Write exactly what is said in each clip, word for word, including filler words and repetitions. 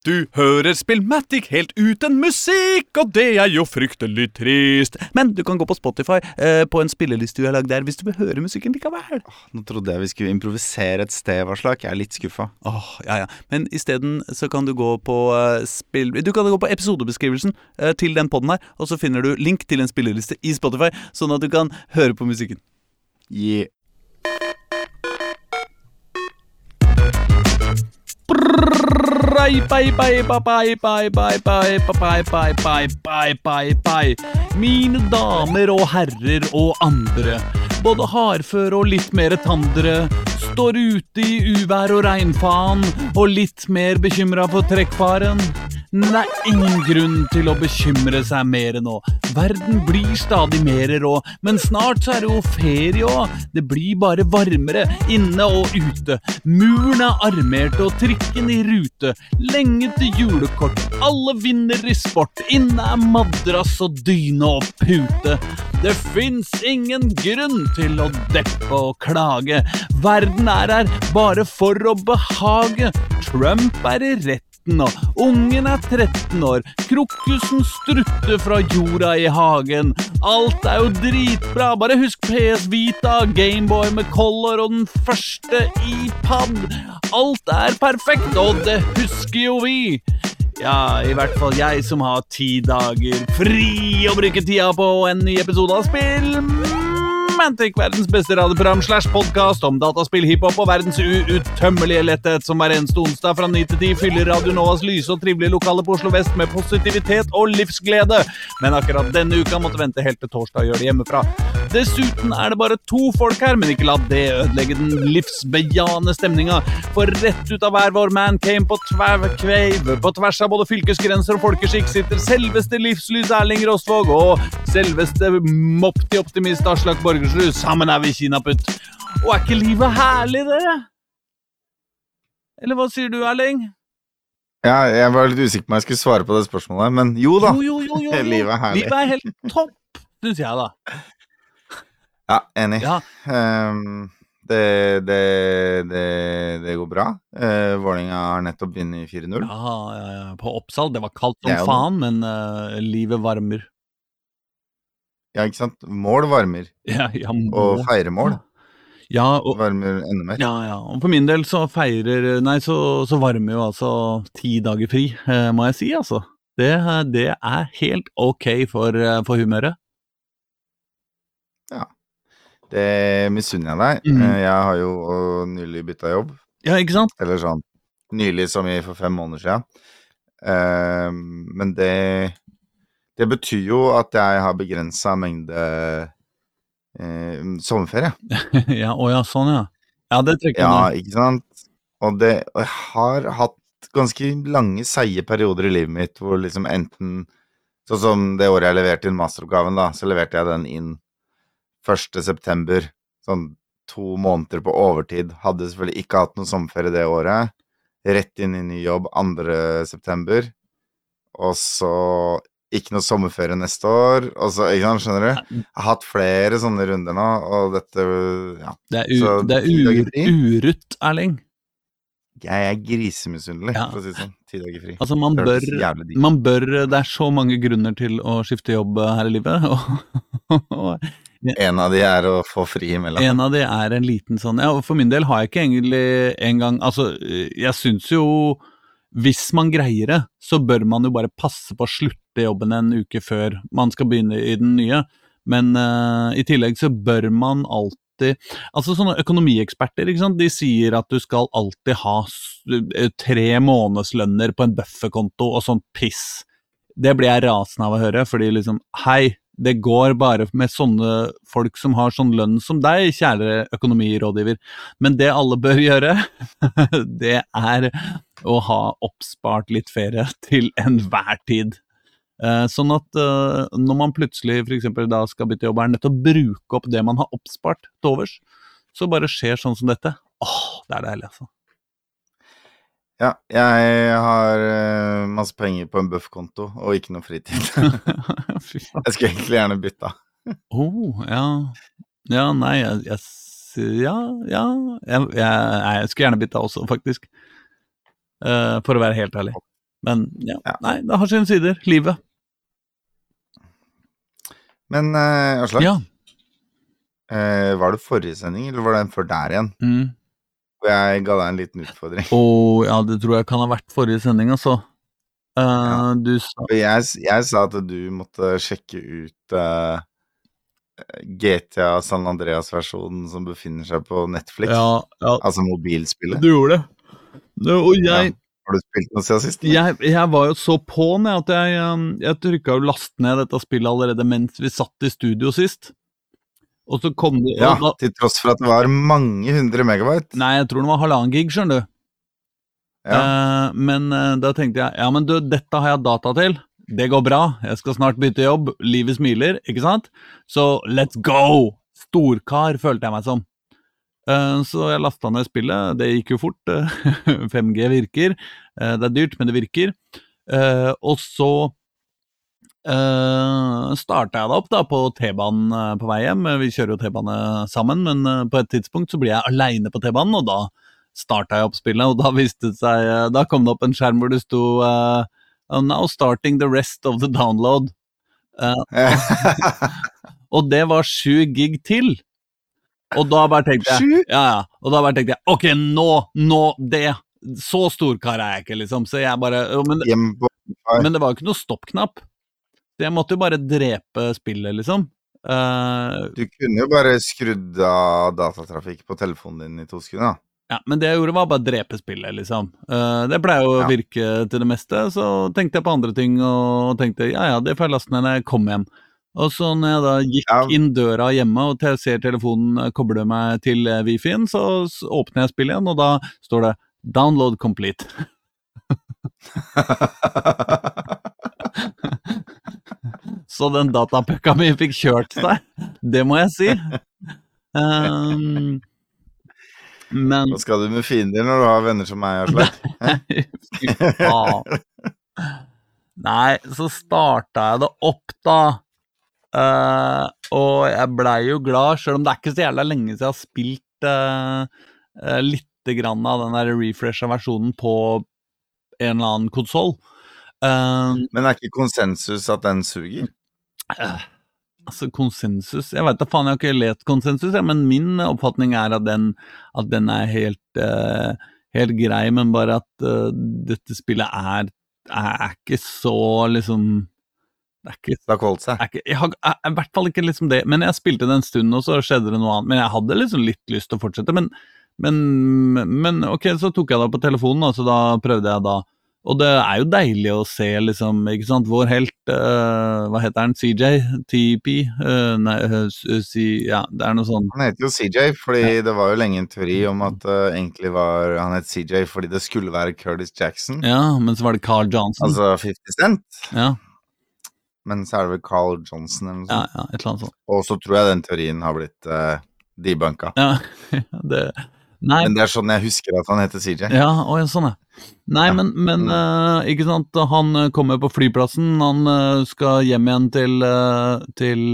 Du hører Spillmatic helt uten musikk, og det er jo fryktelig trist. Men du kan gå på Spotify eh, på en spilleliste du har lagd der hvis du vil høre musikken likevel. Åh, nå trodde jeg vi skulle improvisere et sted, hva slag. Jeg er litt skuffa. Åh, ja, ja. Men i stedet så kan du gå på uh, spill... Du kan gå på episodebeskrivelsen uh, til den podden her, og så finner du link til en spilleliste i Spotify, sånn at du kan høre på musikken. Yeah. Bye, bye, bye, bye, bye, bye, bye, bye, bye, bye, bye, bye, bye, bye. Mine damer og herrer og andre, både hardføre og litt mer tandre, står ute i uvær og regnfaen, og litt mer bekymret for trekkfaren. Nei, ingen grunn til å bekymre seg mer nå. Verden blir stadig mer rå, men snart så er det jo ferie også. Det blir bare varmere inne og ute. Muren er armert og trikken i rute. Lenge til julekort, alle vinner i sport. Inne er madrass og dyne og pute. Det finnes ingen grunn til å deppe og klage. Verden er her bare for å behage. Trump er i rett. Og ungen er tretten år. Krokusen strutter fra jorda i hagen. Alt er jo dritbra. Bare husk P S Vita, Gameboy med Color og den første iPad. Alt er perfekt, og det husker jo vi. Ja, i hvert fall jeg som har ti dager fri å bruke tida på en ny episode av Spill Mantic, verdens beste radioprogram slash podcast om dataspill, hiphop og verdens uuttømmelige letthet som hver eneste onsdag fra ni til ti fyller Radio Novas lyse og trivelige lokale på Oslo Vest med positivitet og livsglede. Men akkurat denne uka måtte vente helt til torsdag og gjøre det hjemmefra. Dessuten er det bare to folk her, men ikke la det ødelegge den livsbejane stemninga. For rett ut av hver vår man came på tverrkveiv, på tvers av både fylkesgrenser og folkeskikk sitter selveste livslys Erling Rostvåg og selveste mopti optimist Aslak Borgersrud. Sammen er vi kinaputt. Og er ikke livet herlig, dere? Eller hva sier du, Erling? Ja, jeg var litt usikker på om jeg skulle svare på det spørsmålet, men jo da. Jo, jo, jo, jo. Livet er herlig. Livet er helt topp, synes jeg da. Ja, enig. Ja. Um, det, det, det, det går bra. Uh, Vålinga har nettopp vunnet fire null. Ja, ja, ja, på Oppsal. Det var kaldt som Ja, faen, men uh, livet varmer. Ja, ikke sant? Mål varmer. Ja, ja, må... Og feiremål ja, og... varmer enda mer. Ja, ja. Og for min del så feirer... Nei, så, så varmer jo altså ti dager fri, uh, må jeg si, altså. Det, det er helt ok for, uh, for humøret. Ja. Det misunner jeg deg. Mm. Jeg har jo nylig byttet jobb. Ja, ikke sant? Eller sånn, nylig som i for fem måneder siden. Uh, men det, det betyr jo at jeg har begrenset mengde uh, sommerferie. Ja, å ja, sånn ja. Ja, det trekker Ja, meg. ikke sant? Og, det, og jeg har hatt ganske lange, seie perioder i livet mitt, hvor liksom enten, sånn som det året jeg leverte inn masteroppgaven da, så leverte jeg den inn første september, sånn to måneder på overtid, hadde selvfølgelig ikke hatt noen sommerferie det året, rett inn i ny jobb andre september, og så ikke noe sommerferie neste år, og så, ikke sant, skjønner du? Jeg har hatt flere sånne runder nå, og dette, ja. Det er, u, så, det er ur, urutt, Erling. Jeg er grisemisunnelig, ja. For å si sånn, ti dager fri. Altså, man bør, man bør, det er så mange grunner til å skifte jobb her i livet, og... og en av de er å få fri imellom. En av de er en liten sånn, ja, og for min del har jeg ikke egentlig en gang, altså, jeg synes jo, hvis man greier det, så bør man jo bare passe på å slutte jobben en uke før man skal begynne i den nye, men uh, i tillegg så bør man alltid, altså sånne økonomieksperter, ikke sant, de sier at du skal alltid ha tre månedslønner på en bufferkonto og sånn piss. Det blir jeg rasende av å høre, fordi liksom, hei, det går bare med sånne folk som har sånn lønn som deg, kjære økonomirådgiver. Men det alle bør gjøre, det er å ha oppspart litt ferie til enhver tid. Sånn at når man plutselig for eksempel da skal bytte jobb, er nødt til å bruke opp det man har oppspart til overs, så bare skjer sånn som dette. Åh, det er deilig altså. Ja, jeg har uh, masse penger på en buffkonto, og ikke noe fritid. Jeg skulle egentlig gjerne bytte. Oh, ja. Ja, nei, jeg, jeg, ja, ja, jeg, jeg, jeg skulle gjerne bytte også, faktisk. Uh, for å være helt ærlig. Men ja, Ja. nei, det har sine sider, livet. Men uh, Aslak, Ja. uh, var det forrige sending, eller var det den før der igjen? Mm. Og jeg ga deg en liten utfordring. Åh, ja, det tror jeg kan ha vært forrige sending, altså. Uh, Ja. Du sa... Og jeg, jeg sa at du måtte sjekke ut uh, G T A San Andreas-versjonen som befinner seg på Netflix. Ja, ja. Altså mobilspillet. Du gjorde det. det og jeg... Ja. Har du spilt noe siden sist? Jeg, jeg var jo så på ned at jeg, jeg trykket jo last ned dette spillet allerede mens vi satt i studio sist. Og så kom det... Ja, da, til tross for at det var mange hundre megabyte. Nei, jeg tror det var halvannen gig, skjønner du. Ja. Uh, men uh, da tenkte jeg, ja, men du, dette har jeg data til. Det går bra, jeg skal snart bytte jobb. Livet smiler, ikke sant? Så let's go! Storkar følte jeg meg som. Uh, så jeg lastet ned spillet, det gikk jo fort, uh, fem G virker, uh, det er dyrt, men det virker, uh, og så uh, startet jeg det opp da på T-banen uh, på vei hjem, vi kjører jo T-bane sammen, men uh, på et tidspunkt så blir jeg alene på T-banen, og da startet jeg opp spillet, og da viste det seg, uh, da kom det opp en skjerm hvor det sto uh, now starting the rest of the download, uh, og det var sju gig til. Og da bare tenkte jeg, ja, ja, og da bare tenkte jeg, ok, nå, nå, det, så storkar er jeg ikke, liksom, så jeg bare, men, men det var jo ikke noe stoppknapp, så jeg måtte jo bare drepe spillet, liksom. Uh, du kunne jo bare skrudd av datatrafikk på telefonen din i to sekunder, da. Ja, men det jeg gjorde var bare drepe spillet, liksom. Uh, det pleier jo å virke til det meste, så tenkte jeg på andre ting, og tenkte, ja, ja, det får jeg laste ned når jeg kommer hjem. Og så når jeg da gikk ja. inn døra hjemme og ser telefonen koble meg til Wi-Fi-en, så åpner jeg spillet igjen, og da står det download complete. Så den datapøkka mi fikk kjørt seg, det må jeg si. Um, men... Hva skal du med fiender når du har venner som meg, Aslak? Ja. Nei, så startet jeg det opp da. Uh, og jeg ble jo glad, selv om det er ikke så jævla lenge siden jeg har spilt uh, uh, litt grann av den der refreshet versjonen på en eller annen konsol. Uh, Men er ikke konsensus at den suger? Uh, altså konsensus, jeg vet da faen, jeg har ikke let konsensus, ja, men min oppfatning er at den, at den er helt, uh, helt grei, men bare at uh, dette spillet er, er ikke så liksom... Det er ikke, det har holdt seg. Er ikke, jeg har jeg, i hvert fall ikke liksom det, men jeg spilte det en stund, og så skjedde det noe annet, men jeg hadde liksom litt lyst til å fortsette, men, men, men ok, så tok jeg det på telefonen, og så da prøvde jeg da, og det er jo deilig å se liksom, ikke sant, vår helt, uh, hva heter han, C J, T P, uh, nei, uh, C, ja, det er noe sånn. Han heter jo C J, fordi ja. Det var jo lenge en teori om at uh, egentlig var, han het C J fordi det skulle være Curtis Jackson. Ja, men så var det Carl Johnson. Altså fifty Cent. Ja. Men så er det vel Carl Johnson eller noe sånt. Ja, ja, et eller annet sånt. Og så tror jeg den teorien har blitt uh, debunka. Ja, det... Nei. Men det er sånn jeg husker at han heter C J. Ja, å, ja, sånn er. Nei, ja. men, men uh, ikke sant, han kommer på flyplassen, han uh, skal hjem igjen til, uh, til,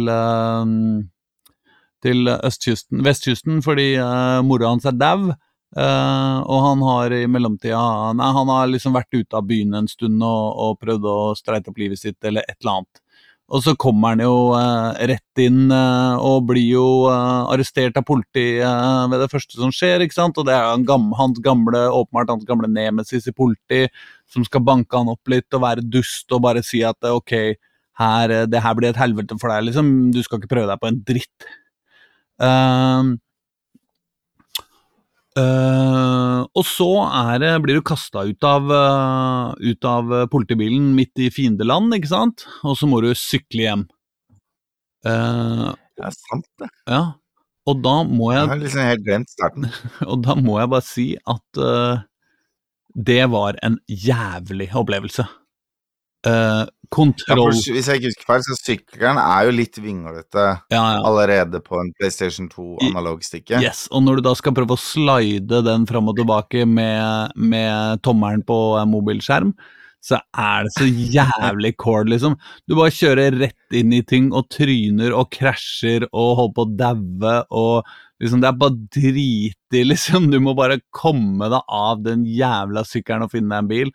uh, til østkysten, vestkysten, fordi uh, mora hans er dau. Uh, og han har i mellomtida, nei, han har liksom vært ute av byen en stund og, og prøvd å streite opp livet sitt eller et eller annet. Og så kommer han jo uh, rett inn uh, og blir jo uh, arrestert av politi uh, ved det første som skjer, ikke sant? Og det er han gamle, hans gamle, åpenbart hans gamle nemesis i politi, som skal banke han opp litt og være dust og bare si at ok, her, det her blir et helvete for deg, liksom, du skal ikke prøve deg på en dritt. Uh, Uh, og så er det, blir du kastet ut av, uh, ut av politibilen midt i fiendeland, ikke sant? Og så må du sykle hjem. Uh, det er sant det. Ja, og da må jeg... Jeg har liksom helt glemt starten. Og da må jeg bare si at uh, det var en jævlig opplevelse. Uh, kontroll... Ja, for, hvis jeg ikke husker feil, så sykkelen er jo litt vinglete ja, ja. allerede på en PlayStation to analogstikke. Yes, og når du da skal prøve å slide den frem og tilbake med, med tommelen på mobilskjerm, så er det så jævlig cord, liksom. Du bare kjører rett inn i ting og tryner og krasjer og holder på å daue, og liksom, det er bare dritig, liksom. Du må bare komme deg av den jævla sykkelen og finne deg en bil.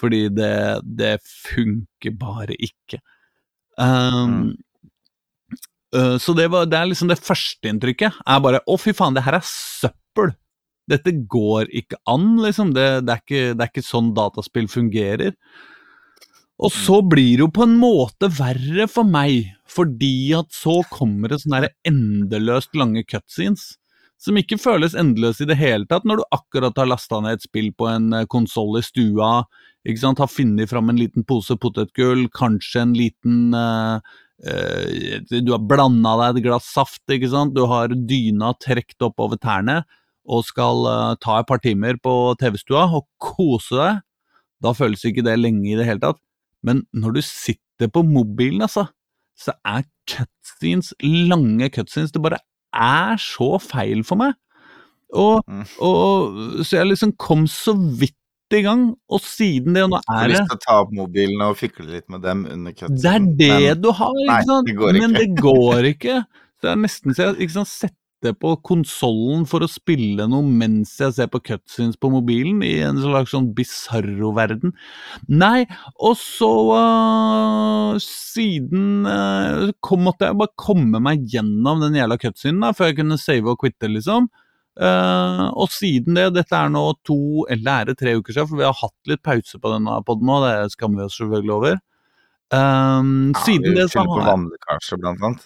fordi det, det funker bare ikke. Um, Mm. uh, så det, var, det er liksom det første inntrykket, er bare, å fy faen, det her er søppel. Dette går ikke an, liksom. Det, det, er ikke, det er ikke sånn dataspill fungerer. Og så blir det jo på en måte verre for meg, fordi at så kommer det sånne her endeløst lange cutscenes, som ikke føles endeløse i det hele tatt, når du akkurat har lastet ned et spill på en konsol i stua, ikke sant, har finnet fram en liten pose potetgull, kanskje en liten, uh, uh, du har blandet deg et glass saft, ikke sant, du har dyna trekt opp over tærne, og skal uh, ta et par timer på T V-stua og kose deg, da føles ikke det lenge i det hele tatt. Men når du sitter på mobilen, altså, så er cutscenes, lange cutscenes, det bare er så feil for meg. Og, Mm. og så jeg liksom kom så vidt i gang, og siden det, og nå Jeg har er det lyst til å ta opp mobilen og fikle litt med dem under det er cutscenen, det men du har, ikke nei, sant? det går Men ikke. det går ikke. Så det er nesten så jeg ikke sant, setter på konsolen for å spille noe mens jeg ser på cutscenes på mobilen i en slags sånn bizarro-verden. Nei, og så uh, siden uh, kom, måtte jeg bare komme meg gjennom den jævla cutscenen da, før jeg kunne save og quitte, liksom. Uh, og siden det, dette er nå to, eller er det tre uker siden, for vi har hatt litt pause på denne podden nå, det skammer vi oss selvfølgelig over. Um, Ja, siden vi det så fyller på har jeg vannlekkasje blant annet.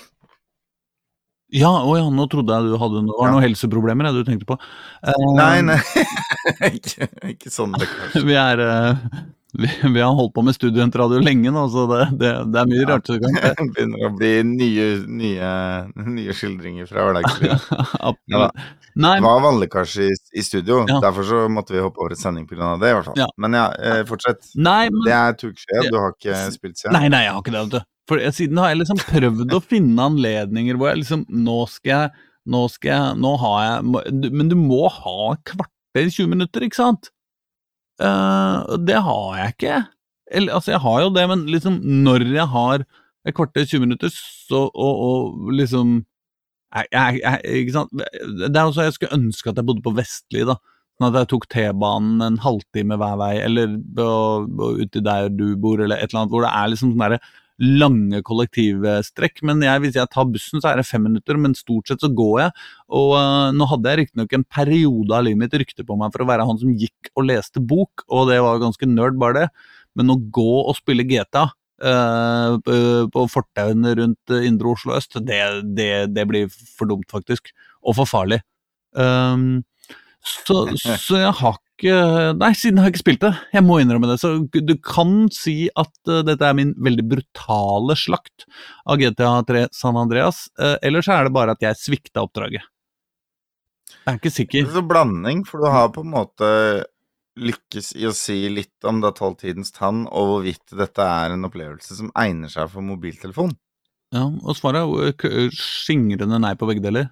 Ja, å ja, nå trodde jeg du hadde noe, var Ja. noen helseproblemer jeg du tenkte på. Um, Nei, nei, ikke, ikke sånn lekkasje. vi er uh, vi, vi har holdt på med studentradio lenge nå, så det, det, det er mye Ja. rart så det kan skje. Det begynner å bli nye, nye, nye skildringer fra hverdagslivet. Ja, da. Nei, Det var vannlekkasje i, i studio, Ja. derfor så måtte vi hoppe over et sending på grunn av det, i hvert fall. Ja. Men ja, eh, fortsett. nei, men Det er to uker siden, du har ikke spilt siden. Nei, nei, jeg har ikke det, vet du. For jeg- siden har jeg liksom prøvd å finne anledninger hvor jeg liksom, nå skal jeg, nå skal jeg, nå har jeg, må- du- men du må ha kvarter, tjue minutter, ikke sant? Eh, og det har jeg ikke. Eller, altså, jeg har jo det, men liksom, når jeg har et kvarter, tjue minutter, så, og, og liksom, jeg, jeg, jeg, ikke sant? Det er også, jeg skulle ønske at jeg bodde på Vestli, da. Sånn at jeg tok T-banen en halvtime hver vei, eller på- på- ute der du bor, eller et eller annet, hvor det er liksom sånne der lange kollektivstrekk, men jeg, hvis jeg tar bussen, så er det fem minutter, men stort sett så går jeg, og uh, nå hadde jeg riktig nok en periode av livet mitt rykte på meg for å være han som gikk og leste bok, og det var ganske nerd bare det, men å gå og spille G T A uh, på, på fortauene rundt uh, Indre Oslo Øst, det, det, det blir for dumt faktisk, og for farlig. Um, så, så jeg har ikke Nei, siden har jeg ikke spilt det. Jeg må innrømme det. Så du kan si at uh, dette er min veldig brutale slakt av G T A tre San Andreas. Uh, ellers er det bare at jeg svikta oppdraget. Jeg er ikke Det sikker. er så blanding, for du har på en måte lykkes i å si litt om det tolvtidens tann, og hvorvidt dette er en opplevelse som egner seg for mobiltelefon. Ja, og svaret er jo k- skingrende nei på begge deler.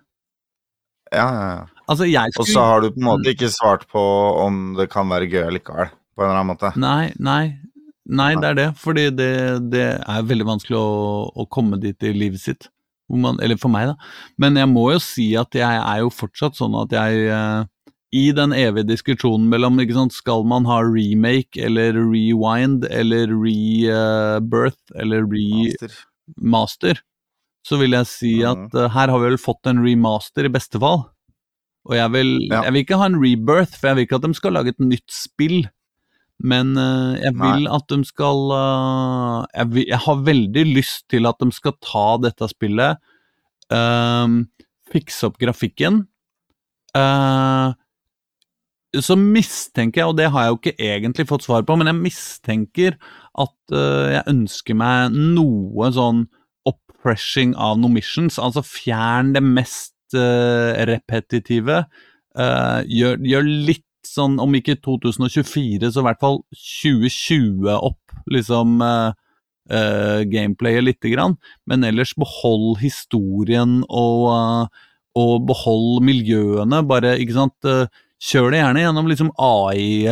Ja, ja, ja. Altså, jeg Og så skulle har du på en måte ikke svart på om det kan være gøy allikevel, på en eller annen måte. Nei, nei. Nei, det er det. Fordi det, det er veldig vanskelig å, å komme dit i livet sitt. Hvor man, eller for meg, da. Men jeg må jo si at jeg er jo fortsatt sånn at jeg eh, i den evige diskusjonen mellom, ikke sant, skal man ha remake, eller rewind, eller rebirth, eller Master. remaster, så vil jeg si Mhm. at eh, her har vi vel fått en remaster i beste fall. Og jeg vil, Ja. jeg vil ikke ha en rebirth, for jeg vil ikke at de skal lage et nytt spill. Men eh, jeg Nei. vil at de skal eh, jeg, vil, jeg har veldig lyst til at de skal ta dette spillet, eh, fikse opp grafikken, eh, så mistenker jeg, og det har jeg jo ikke egentlig fått svar på, men jeg mistenker at eh, jeg ønsker meg noe sånn oppreshing av noen missions, altså fjern det mest eh, repetitive, eh, gjør, gjør litt sånn, om ikke to tusen tjuefire, så i hvert fall tjue tjue opp, liksom, eh, eh, gameplayet lite grann, men ellers behold historien og, eh, og behold miljøene, bare, ikke sant, eh, kjør det gjerne gjennom liksom A I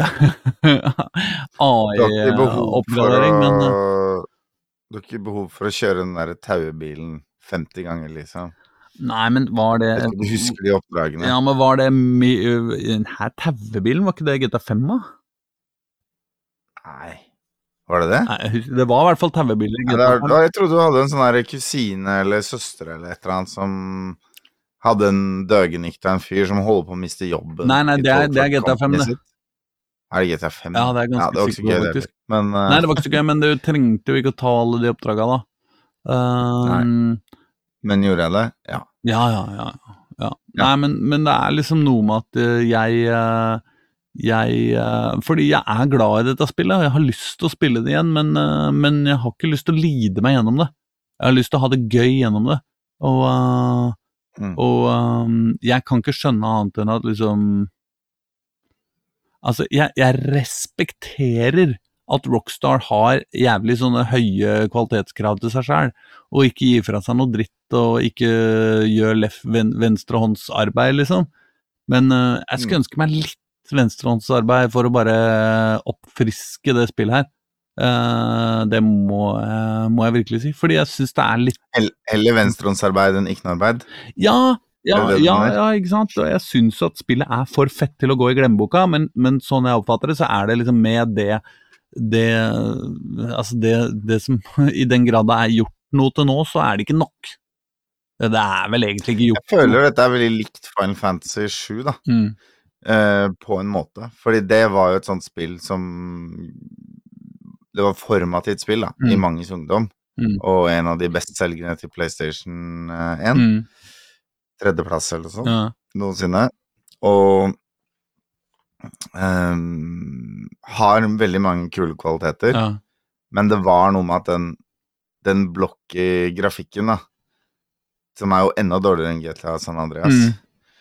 A Du har ikke behov for å I-oppgradering, men eh, Du har ikke behov for å kjøre den der tauebilen femti ganger, liksom. nei, men var det Jeg vet ikke om du husker de oppdragene. Ja, men var det mi- den her tauebilen, var ikke det G T A fem da? Nei, var det det? Nei, jeg husker- det var i hvert fall tauebiler i Nei, G T det A var, fem. da, jeg trodde du hadde en sånn her kusine eller søster eller et eller annet som hadde en døgenikt av en fyr som holder på å miste jobben Nei, nei, i det er, det er Tolkien G T A fem, Company det. sitt. Er det G T A fem? Ja, det er Ja, ganske det var ikke så sikker på, gøy det faktisk. heller. Men eh, Nei, det var ikke så gøy, men du trengte jo ikke å ta alle de oppdragene da. Um, men gjorde jeg det? Ja. ja, ja, ja, ja. Nei, men, men det er liksom noe med at eh, jeg, eh, jeg eh, fordi jeg er glad i dette spillet, jeg har lyst til å spille det igjen, men, eh, men jeg har ikke lyst til å lide meg gjennom det. Jeg har lyst til å ha det gøy gjennom det. Og, eh, Mm. og eh, jeg kan ikke skjønne annet enn at liksom Altså, jeg, jeg respekterer at Rockstar har jævlig sånne høye kvalitetskrav til seg selv, og ikke gir fra seg noe dritt, og ikke gjør lef, ven, venstrehåndsarbeid, liksom. Men uh, jeg skulle ønske meg litt venstrehåndsarbeid for å bare oppfriske det spillet her. Uh, det må, uh, må jeg virkelig si, fordi jeg synes det er litt... Eller venstrehåndsarbeid enn ikke-arbeid? Ja, ja, det det ja, mener? ja, ikke sant? Og jeg synes at spillet er for fett til å gå i glemmeboka, men, men sånn jeg oppfatter det, så er det liksom med det, det, altså det, det som, i den grad det er gjort noe til nå, så er det ikke nok. Det er vel egentlig ikke gjort Jeg føler noe. Dette er veldig likt Final Fantasy sju da, mm. eh, på en måte. Fordi det var jo et sånt spill som, det var formativt spill da, mm. i manges ungdom, mm. og en av de bestselgerne til PlayStation én. Mm. Tredjeplass eller sånn, ja. noensinne, og um, har veldig mange kule kvaliteter, ja. men det var noe med at den, den blokk i grafikken da, som er jo enda dårligere enn G T A San Andreas, mm.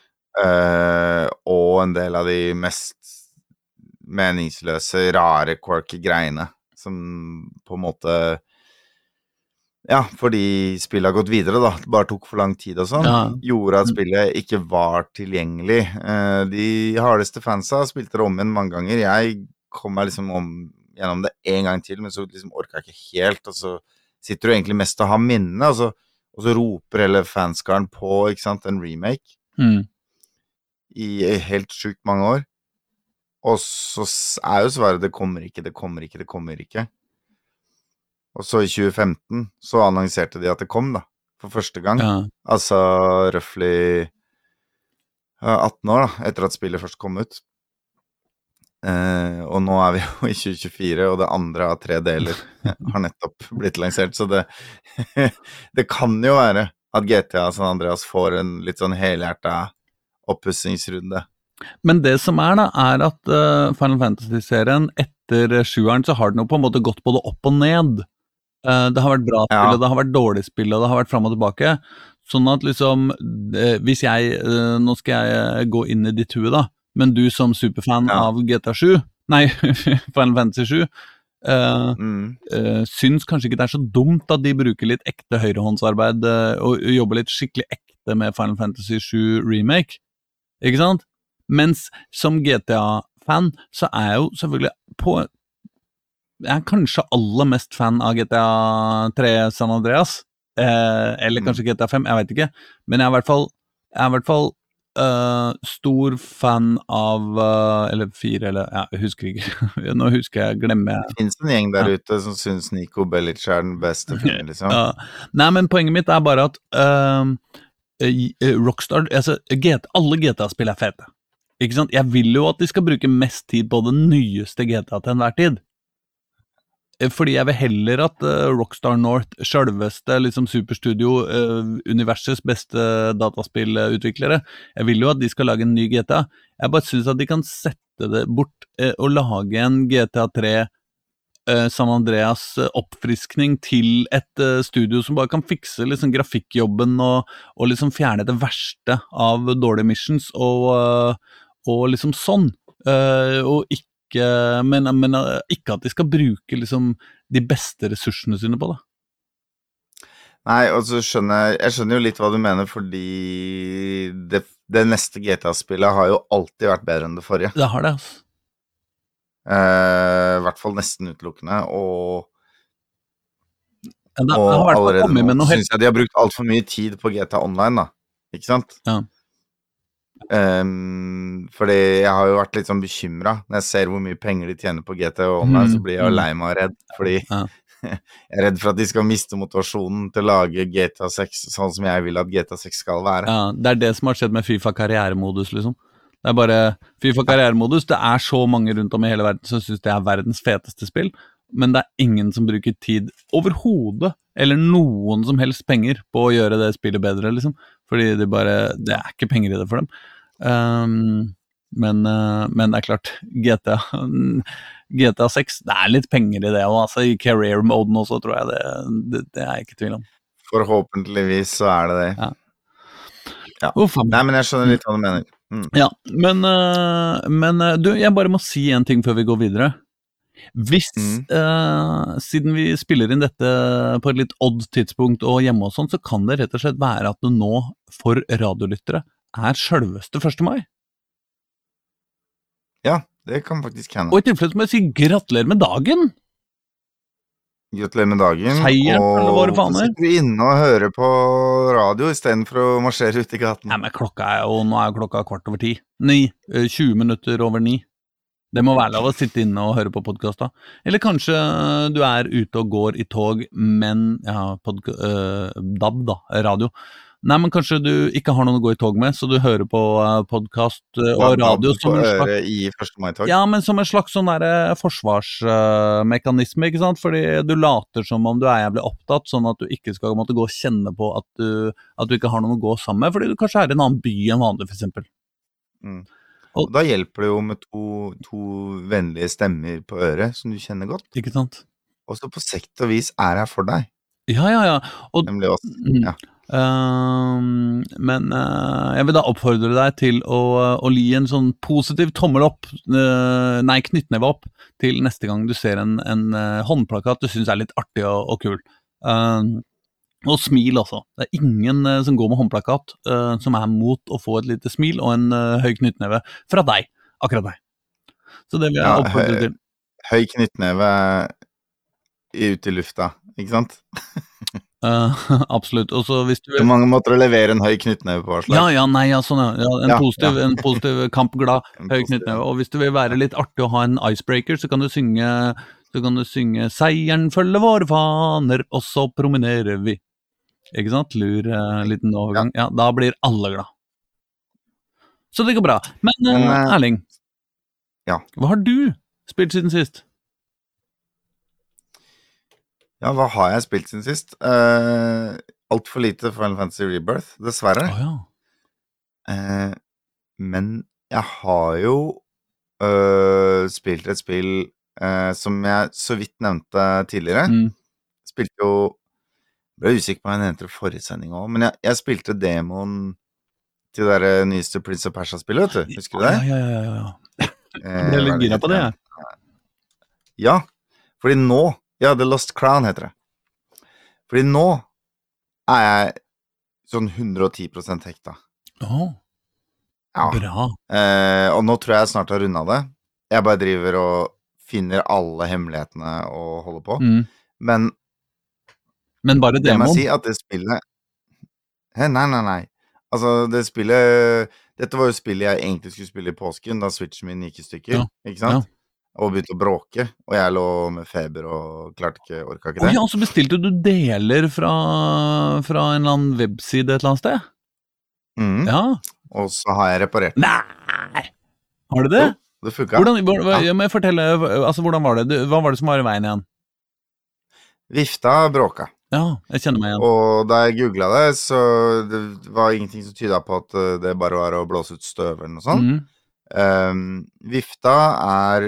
uh, og en del av de mest meningsløse, rare, quirky greiene, som på en måte... Ja, fordi spillet har gått videre da, det bare tok for lang tid og sånn, ja. gjorde at spillet ikke var tilgjengelig. Eh, de hardeste fansa spilte det om igjen mange ganger. Jeg kom meg liksom om, gjennom det en gang til, men så liksom orket jeg ikke helt, og så sitter du egentlig mest og har minne, og så, og så roper hele fanskaren på, ikke sant, en remake mm. i helt sykt mange år. Og så er jo svaret, det kommer ikke, det kommer ikke, det kommer ikke. Og så i tjue femten så annonserte de at det kom da, for første gang. Ja. Altså røftlig atten år da, etter at spillet først kom ut. Eh, og nå er vi jo i tjue tjuefire, og det andre av tre deler har nettopp blitt lansert. Så det, det kan jo være at G T A San Andreas får en litt sånn helhjertet oppussingsrunde. Men det som er da, er at uh, Final Fantasy-serien etter sjueren så har den jo på en måte gått både opp og ned. Det har vært bra spill, ja. og det har vært dårlig spill, og det har vært frem og tilbake. Sånn at liksom, hvis jeg, nå skal jeg gå inn i ditt hue da, men du som superfan ja. av G T A sju, nei, Final Fantasy sju, uh, mm. uh, syns kanskje ikke det er så dumt at de bruker litt ekte høyrehåndsarbeid uh, og jobber litt skikkelig ekte med Final Fantasy sju Remake, ikke sant? Mens som G T A-fan så er jeg jo selvfølgelig på... Jeg er kanskje aller mest fan av G T A tre San Andreas, eh, eller kanskje G T A fem, jeg vet ikke, men jeg er i hvert fall, jeg er i hvert fall uh, stor fan av, uh, eller fire, eller, ja, jeg husker ikke, nå husker jeg, glemmer jeg. Det finnes en gjeng der ja. ute som synes Nico Bellic er den beste filmen, liksom. Ja. Nei, men poenget mitt er bare at uh, Rockstar, altså, G T A, alle G T A-spill er fete, ikke sant? Jeg vil jo at de skal bruke mest tid på det nyeste G T A til enhver tid. Fordi jeg vil heller at uh, Rockstar North, selveste liksom Superstudio, uh, universets beste dataspillutviklere, jeg vil jo at de skal lage en ny G T A. Jeg bare synes at de kan sette det bort uh, og lage en G T A tre uh, San Andreas uh, oppfriskning til et uh, studio som bare kan fikse liksom grafikkjobben og, og liksom fjerne det verste av dårlige missions og, uh, og liksom sånn. Uh, og ikke Men, men ikke at de skal bruke liksom de beste ressursene sine på det. Nei, og så skjønner jeg, jeg skjønner jo litt hva du mener, fordi det, det neste G T A-spillet har jo alltid vært bedre enn det forrige. Det har det, altså. Eh, I hvert fall nesten utelukkende, og, ja, det, og det allerede nå synes jeg de har brukt alt for mye tid på G T A Online, da. Ikke sant? Ja. Um, fordi jeg har jo vært litt sånn bekymret når jeg ser hvor mye penger de tjener på G T A Online, så blir jeg jo Mm, lei meg og redd, fordi ja. jeg er redd for at de skal miste motivasjonen til å lage G T A seks sånn som jeg vil at G T A seks skal være. Ja, det er det som har skjedd med FIFA karrieremodus, liksom. Det er bare FIFA karrieremodus, det er så mange rundt om i hele verden som synes det er verdens feteste spill, men det er ingen som bruker tid overhodet, eller noen som helst penger på å gjøre det spillet bedre, liksom. Fordi det bare, det er ikke penger i det for dem. Um, men, uh, men det er klart, G T A G T A seks, det er litt penger i det, og altså i career-moden også, tror jeg, det, det, det er jeg ikke tvil om. Forhåpentligvis så er det det. Ja. Ja. Uff, Nei, men jeg skjønner litt hva du mener. Mm. Ja, men, uh, men uh, du, jeg bare må si en ting før vi går videre. Hvis, Mm. uh, siden vi spiller inn dette på et litt odd tidspunkt og hjemme og sånn, så kan det rett og slett være at det nå for radiolyttere er selveste første mai. Ja, det kan faktisk hende. Og i tilfelle så må jeg si gratulerer med dagen. Gratulerer med dagen. Seieren, eller hva det og faen så er. sitter vi inne og hører på radio i stedet for å marsjere ut i gaten. Nei, men klokka er jo, nå er jo klokka kvart over ti. Ni, uh, tjue minutter over ni. Det må være lov å sitte inne og høre på podcast da. Eller kanskje du er ute og går i tog, men, ja, podca- uh, D A B da, radio. Nei, men kanskje du ikke har noen å gå i tog med, så du hører på uh, podcast uh, og radio på som en slags... øret i første mai-tog. Ja, men som en slags sånn der forsvarsmekanisme, ikke sant? Fordi du later som om du er jævlig opptatt, sånn at du ikke skal måtte gå og kjenne på at du, at du ikke har noen å gå sammen med, fordi du kanskje er i en annen by enn vanlig, for eksempel. Mm. Og da hjelper det jo med to, to vennlige stemmer på øret, som du kjenner godt. Ikke sant? Og så på sekt og vis er jeg for deg. Ja, ja, ja. Og, Nemlig oss. mm, Ja. Um, men uh, jeg vil da oppfordre deg til å, å gi en sånn positiv tommel opp, uh, nei, knyttneve opp, til neste gang du ser en, en uh, håndplakat du synes er litt artig og, og kul. Um, og smil også. Det er ingen uh, som går med håndplakat uh, som er mot å få et lite smil og en uh, høy knyttneve fra deg, akkurat deg. Så det vil jeg Ja, oppfordre høy, til. høy knyttneve ut i lufta, ikke sant? Uh, absolutt. Og så hvis du Det er mange måter å levere en høy knyttneve på, hva slags. Ja, ja, nei, ja, sånn, ja. ja en, Ja, positiv, ja. en positiv, kampglad, En høy positiv, knyttneve. ja. Og hvis du vil være litt artig og ha en icebreaker, så kan du synge, så kan du synge «Seieren følger våre faner, og så promenerer vi». Ikke sant? Lur uh, liten overgang. Ja, da blir alle glad. Så det går bra. Men, uh, Men, eh, Erling, ja. hva har du spilt siden sist? Ja, hva har jeg spilt siden sist? Uh, alt for lite Final Fantasy Rebirth, dessverre. Å ja. Uh, men jeg har jo uh, spilt et spill uh, som jeg så vidt nevnte tidligere. Mm. Spilte jo, ble usikker på hva jeg nevnte i forrige sending også, men jeg, jeg spilte demoen til det der nyeste Prince of Persia-spillet, vet du? Husker du det? Ja, ja, ja, ja, ja. Eh, Jeg ble litt hva er det gira på det, heter? jeg. Ja, fordi nå, ja, The Lost Crown heter det. Fordi nå er jeg sånn hundre og ti prosent hekta. Å, Ja. bra. Eh, og nå tror jeg jeg snart har rundet det. Jeg bare driver og finner alle hemmelighetene og holder på. Mm. Men Men bare det må demon. jeg si at det spillet... Hæ, nei, nei, nei. Altså, det spillet... Dette var jo spillet jeg egentlig skulle spille i påsken, da Switchen min gikk i stykker, Ja, ikke sant? Og begynte å bråke, og jeg lå med feber og klarte ikke, orka ikke Å det. ja, så bestilte du deler fra, fra en eller annen webside et eller annet sted? Mhm. Ja. Og så har jeg reparert. Nei! Har du det? Jo, det funka. Hvordan, hva, hva- ja, men fortelle, altså hvordan var det? Du- Hva var det som var i veien igjen? Vifta bråka. Ja, jeg kjenner meg igjen. Og da jeg googlet det, så det var ingenting som tydet på at eh, det bare var å blåse ut støv eller noe sånt. Mhm. Um, vifta er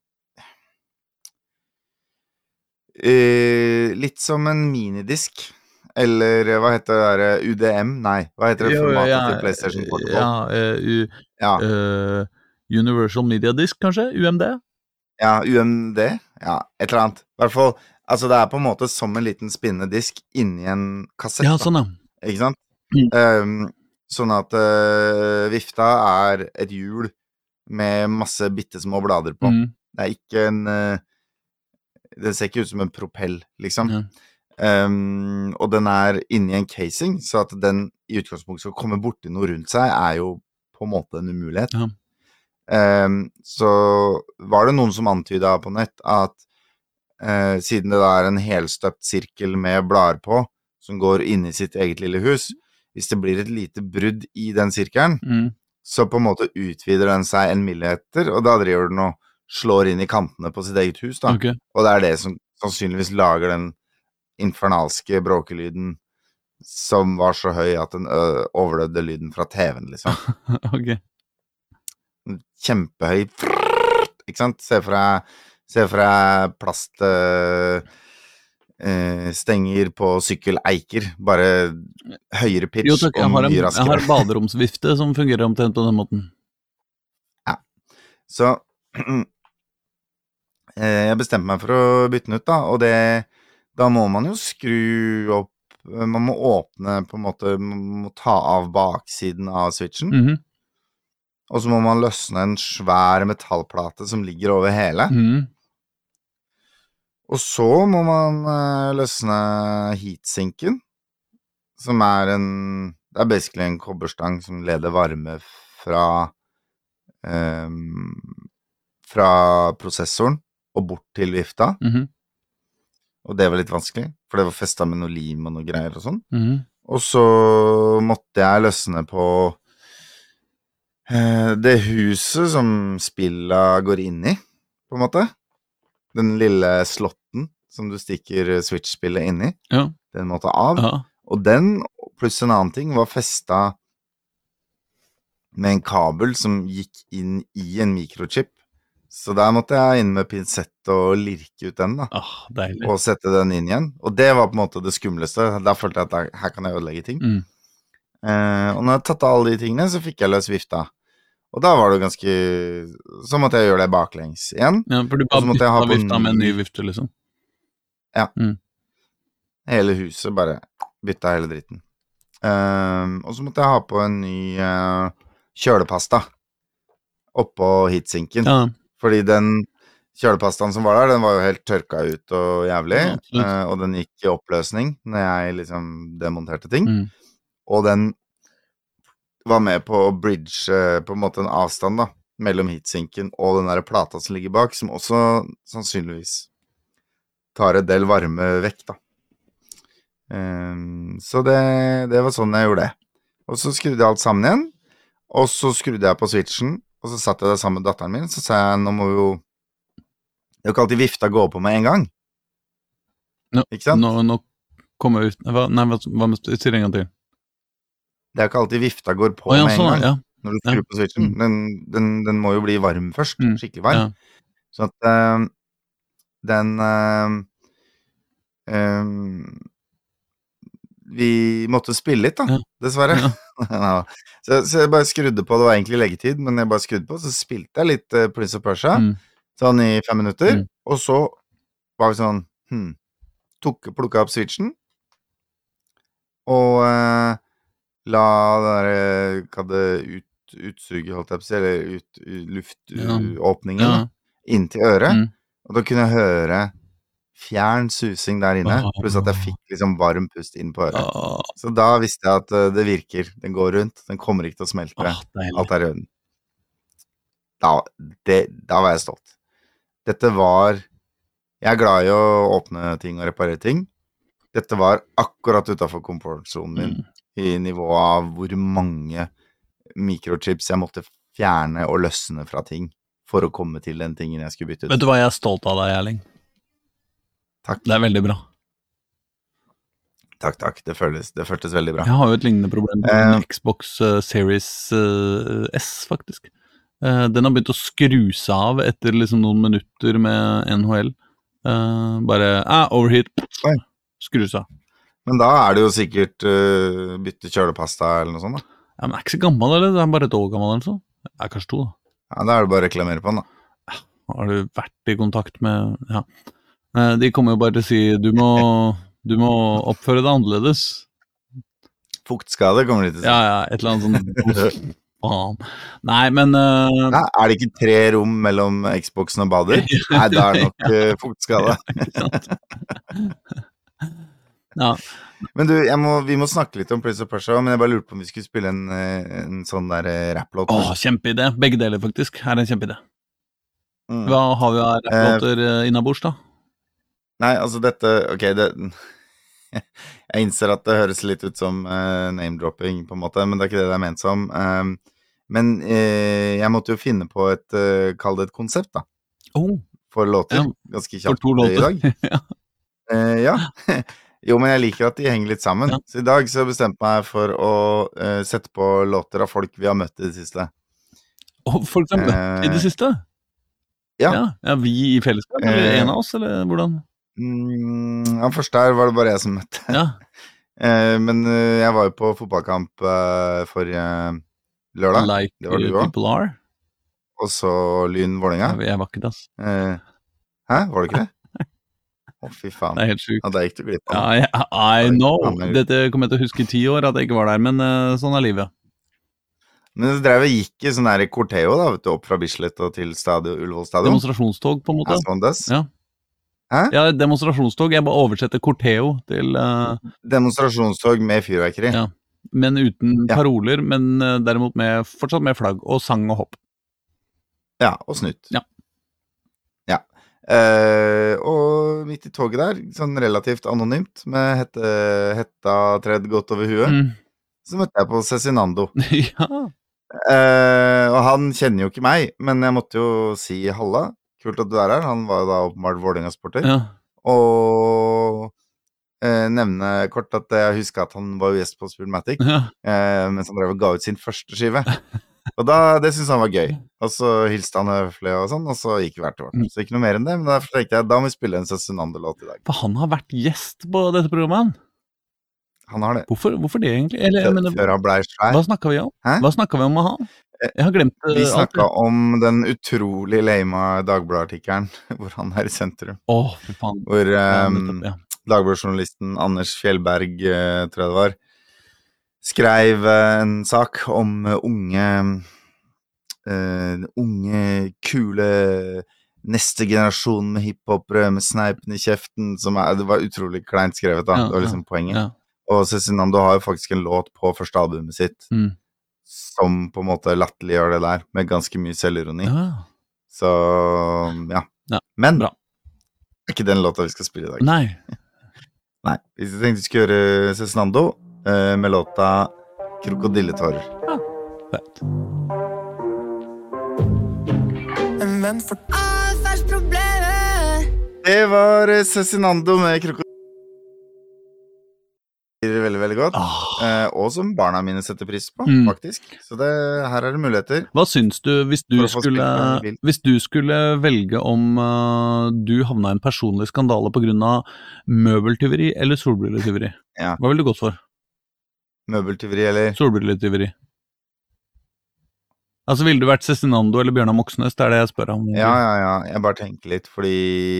eh, litt som en minidisk. Eller eh, hva heter det der? U D M? Nei, hva heter det Jo, formatet ja, til PlayStation Portable? ja, eh, u, Ja, eh, Universal Media Disc, kanskje? U M D? ja, U M D? Ja, et eller annet. I hvert fall, altså det er på en måte som en liten spinnende disk inni en kassett, Ja, da. sånn ja. Ikke sant? Mm. Um, sånn at eh, vifta er et hjul med masse bittesmå blader på. Mm. Det er ikke en eh, Det ser ikke ut som en propell, liksom. Ja. Um, og den er inni en casing, så at den i utgangspunktet skal komme borti noe rundt seg, er jo på en måte en umulighet. Ja. Um, så var det noen som antydet på nett at uh, siden det da er en helstøpt sirkel med blader på, som går inn i sitt eget lille hus, hvis det blir et lite brudd i den sirkelen, Mm. så på en måte utvider den seg en millimeter, og da driver den og slår inn i kantene på sitt eget hus, da. Ok. Og det er det som sannsynligvis lager den infernalske bråkelyden som var så høy at den ø, overlevde lyden fra T V-en, liksom. Ok. Kjempehøy, ikke sant? Se for deg, se for deg plast ø, ø, stenger på sykkeleiker, bare høyere pitch Jo takk, jeg og har, en, mye jeg raskere. har baderomsvifte som fungerer omtrent på den måten. Så eh, jeg bestemte meg for å bytte den ut, da, og det, da må man jo skru opp, man må åpne på en måte, man må ta av baksiden av switchen, Mhm. og så må man løsne en svær metallplate som ligger over hele, Mhm. og så må man eh, løsne heatsinken, som er en, det er basically en kobberstang som leder varme fra Um, fra prosessoren og bort til vifta, Mhm. og det var litt vanskelig, for det var festet med noe lim og noe greier og sånn. Mhm. Og så måtte jeg løsne på uh, det huset som spillet går inn i, på en måte. Den lille slotten som du stikker Switch-spillet inn i, Ja. den måtte av. Ja. Og den, pluss en annen ting, var festet med en kabel som gikk inn i en mikrochip. Så der måtte jeg inn med pinsett og lirke ut den da, Ah, deilig. og sette den inn igjen. Og det var på en måte det skumleste. Der følte jeg at der, her kan jeg ødelegge ting. Mm. Eh, og når jeg tatt av alle de tingene, så fikk jeg løs vifta. Og da var det ganske... Så måtte jeg gjøre det baklengs igjen. Ja, for du Og så bare måtte jeg ha bytta på vifta med en ny- ny vifte, liksom. Hele huset bare bytta hele dritten. Eh, og så måtte jeg ha på en ny eh, kjølepasta oppå heatsinken. Ja. Fordi den kjølepastaen som var der, den var jo helt tørka ut og jævlig, Ja, absolutt. eh, og den gikk i oppløsning når jeg liksom demonterte ting. Mm. Og den var med på å bridge eh, på en måte en avstand da, mellom heatsinken og den der plata som ligger bak, som også sannsynligvis tar et del varme vekk da. Um, så det, det var sånn jeg gjorde det. Og så skrudde jeg alt sammen igjen, og så skrudde jeg på switchen, og så satt jeg der sammen med datteren min, så sa jeg, nå må vi jo, det er jo ikke alltid vifta gå på med en gang. Nå, Ikke sant? nå, nå kommer jeg ut... Hva, nei, hva, hva med si det en gang til? Det er jo ikke alltid vifta går på Å ja, med en sånn, gang, ja. når du skrur Ja. på switchen. Mm. Den, den, den må jo bli varm først, Mm. skikkelig varm. Ja. Så at eh, den eh, eh, vi måtte spille litt da, Ja. dessverre. Ja. Ja. så, så jeg bare skrudde på, det var egentlig leggetid, men jeg bare skrudde på, så spilte jeg litt eh, Prince of Persia, Mm. sånn i fem minutter, Mm. og så var vi sånn, hmm, tok, plukket opp switchen, og eh, la det der, eh, hva det ut, utsuget, holdt jeg på å si, eller ut, Ja. luftåpningen, Ja. da, inn til øret, Mm. og da kunne jeg høre fjern susing der inne, Ah. pluss at jeg fikk liksom varm pust inn på øret. Ah, Så da visste jeg at eh, det virker, den går rundt, den kommer ikke til å smelte, ah, deilig. alt er i orden. Da, det, da var jeg stolt. Dette var, jeg er glad i å åpne ting og reparere ting. Dette var akkurat utenfor komfortzonen min, Mm. i nivået av hvor mange mikrochips jeg måtte fjerne og løsne fra ting, for å komme til den tingen jeg skulle bytte ut. Vet du hva, jeg er stolt av deg, Erling. Takk, Det er veldig bra. takk, takk, det føltes, det føltes veldig bra. Jeg har jo et lignende problem med Eh. en Xbox eh, Series eh, S, faktisk. Eh, den har begynt å skru seg av etter liksom noen minutter med N H L. Eh, bare, ah, overheat, Oi. skru seg av. Men da er det jo sikkert uh, bytte kjølepasta eller noe sånt da. Ja, men det er ikke så gammel, eller? Det er bare et år gammel, eller så. Det er kanskje to, da. Ja, da er det bare å reklamere på den da. Har du vært i kontakt med, ja. Eh, de kommer jo bare til å si, du må, du må oppføre deg annerledes. Fuktskade kommer de til å si. Ja, ja, et eller annet sånn, faen. Nei, men... eh, Nei, er det ikke tre rom mellom Xboxen og bader? Nei, da er det nok uh, fuktskade. ikke sant? Ja, Men du, jeg må, vi må snakke litt om Prince of Persia, men jeg bare lurte på om vi skulle spille en, en sånn der rapplåt. Åh, kjempeidé. Begge deler faktisk, her er en kjempeidé. Mm. Hva har vi av rapplåter uh, innabords da? Nei, altså dette, ok, det, jeg innser at det høres litt ut som uh, name-dropping på en måte, men det er ikke det det er ment som. Um, men uh, jeg måtte jo finne på et, uh, kall det et konsept da, oh. for låter, ja. ganske kjapt for to låter. I dag. ja. Uh, ja, jo, men jeg liker at de henger litt sammen. Ja. Så i dag så bestemte jeg meg for å uh, sette på låter av folk vi har møtt I det siste. Oh, folk som har møtt I det siste? Ja. Ja, ja vi I fellesskap, eller uh, en av oss, eller hvordan? Mm, ja, først der var det bare jeg som møtte. Ja. uh, men uh, jeg var jo på fotballkamp uh, forrige lørdag. Like det var du også. People are. Og så Lyn Vålinga. Ja, jeg var ikke det, ass. Uh, hæ, var det ikke det? Å, oh, fy faen. Det er helt sykt. Ja, der gikk du glipp av. Ja, yeah, I know. Dette kommer jeg til å huske I ti år, at jeg ikke var der, men uh, sånn er livet. Men det drev og gikk I sånn her Corteo da, vet du, opp fra Bislett og til stadion, Ullevål stadion. Demonstrasjonstog, på en måte. Ja, ja. ja, demonstrasjonstog. Jeg bare oversetter Corteo til... Uh... Demonstrasjonstog med fyrverkeri. Ja, men uten ja. Paroler, men uh, derimot med, fortsatt med flagg og sang og hopp. Ja, og snutt. Ja. Uh, og midt I toget der, sånn relativt anonymt, med hette, hetta tredd godt over huet, mm. så møtte jeg på Cezinando. ja. Uh, og han kjenner jo ikke meg, men jeg måtte jo si halla. Kult at du er her. Han var jo da åpenbart Vålerenga-sporter. Ja. Og uh, nevne kort at jeg husker at han var jo gjest på Spillmatic, ja. uh, mens han drev og ga ut sin første skive. Og da, det synes han var gøy. Og så hilste han høflig og sånn, og så gikk vi hvert til vårt. Så ikke noe mer enn det, men da tenkte jeg, da må vi spille en Cezinando-låt I dag. For han har vært gjest på dette programmet? Han har det. Hvorfor, hvorfor det egentlig? Eller, før, mener, før han ble svær. Hva snakket vi om? Hæ? Hva snakket vi om med han? Jeg har glemt Vi snakket om den utrolig lame Dagbladet-artikkelen, hvor han er I sentrum. Åh, for faen. Hvor um, ja, nettopp, ja. Dagbladet-journalisten Anders Fjellberg, uh, tror jeg det var, skrev en sak om uh, unge, uh, unge, kule, neste generasjon med hiphopere, med sneipen I kjeften, som er, det var utrolig kleint skrevet da, ja, det var liksom ja, poenget. Ja. Og Cezinando har jo faktisk en låt på første albumet sitt, mm. som på en måte latterlig gjør det der, med ganske mye selvironi. Ja. Så, ja. ja. Men, bra. Er ikke den låta vi skal spille I dag. Nei. Nei, hvis jeg tenkte vi skulle gjøre Cezinando, Uh, med låta Krokodilletårer. Ja, fett. Men for avfallsproblemet. Det var Cezinando med Krokodilletårer. Veldig, veldig godt. Oh. Uh, og som barna mine setter pris på, mm. faktisk. Så det, her er det muligheter. Hva syns du, hvis du, skulle, hvis du skulle velge om uh, du havna I en personlig skandale på grunn av møbeltyveri eller solbrilletyveri? Ja. Hva vil du gått for? Møbeltyveri, eller? Solbrilletyveri. Altså, ville du vært Cezinando eller Bjørnar Moxnes? Det er det jeg spør om. Ja, ja, ja. Jeg bare tenker litt, fordi...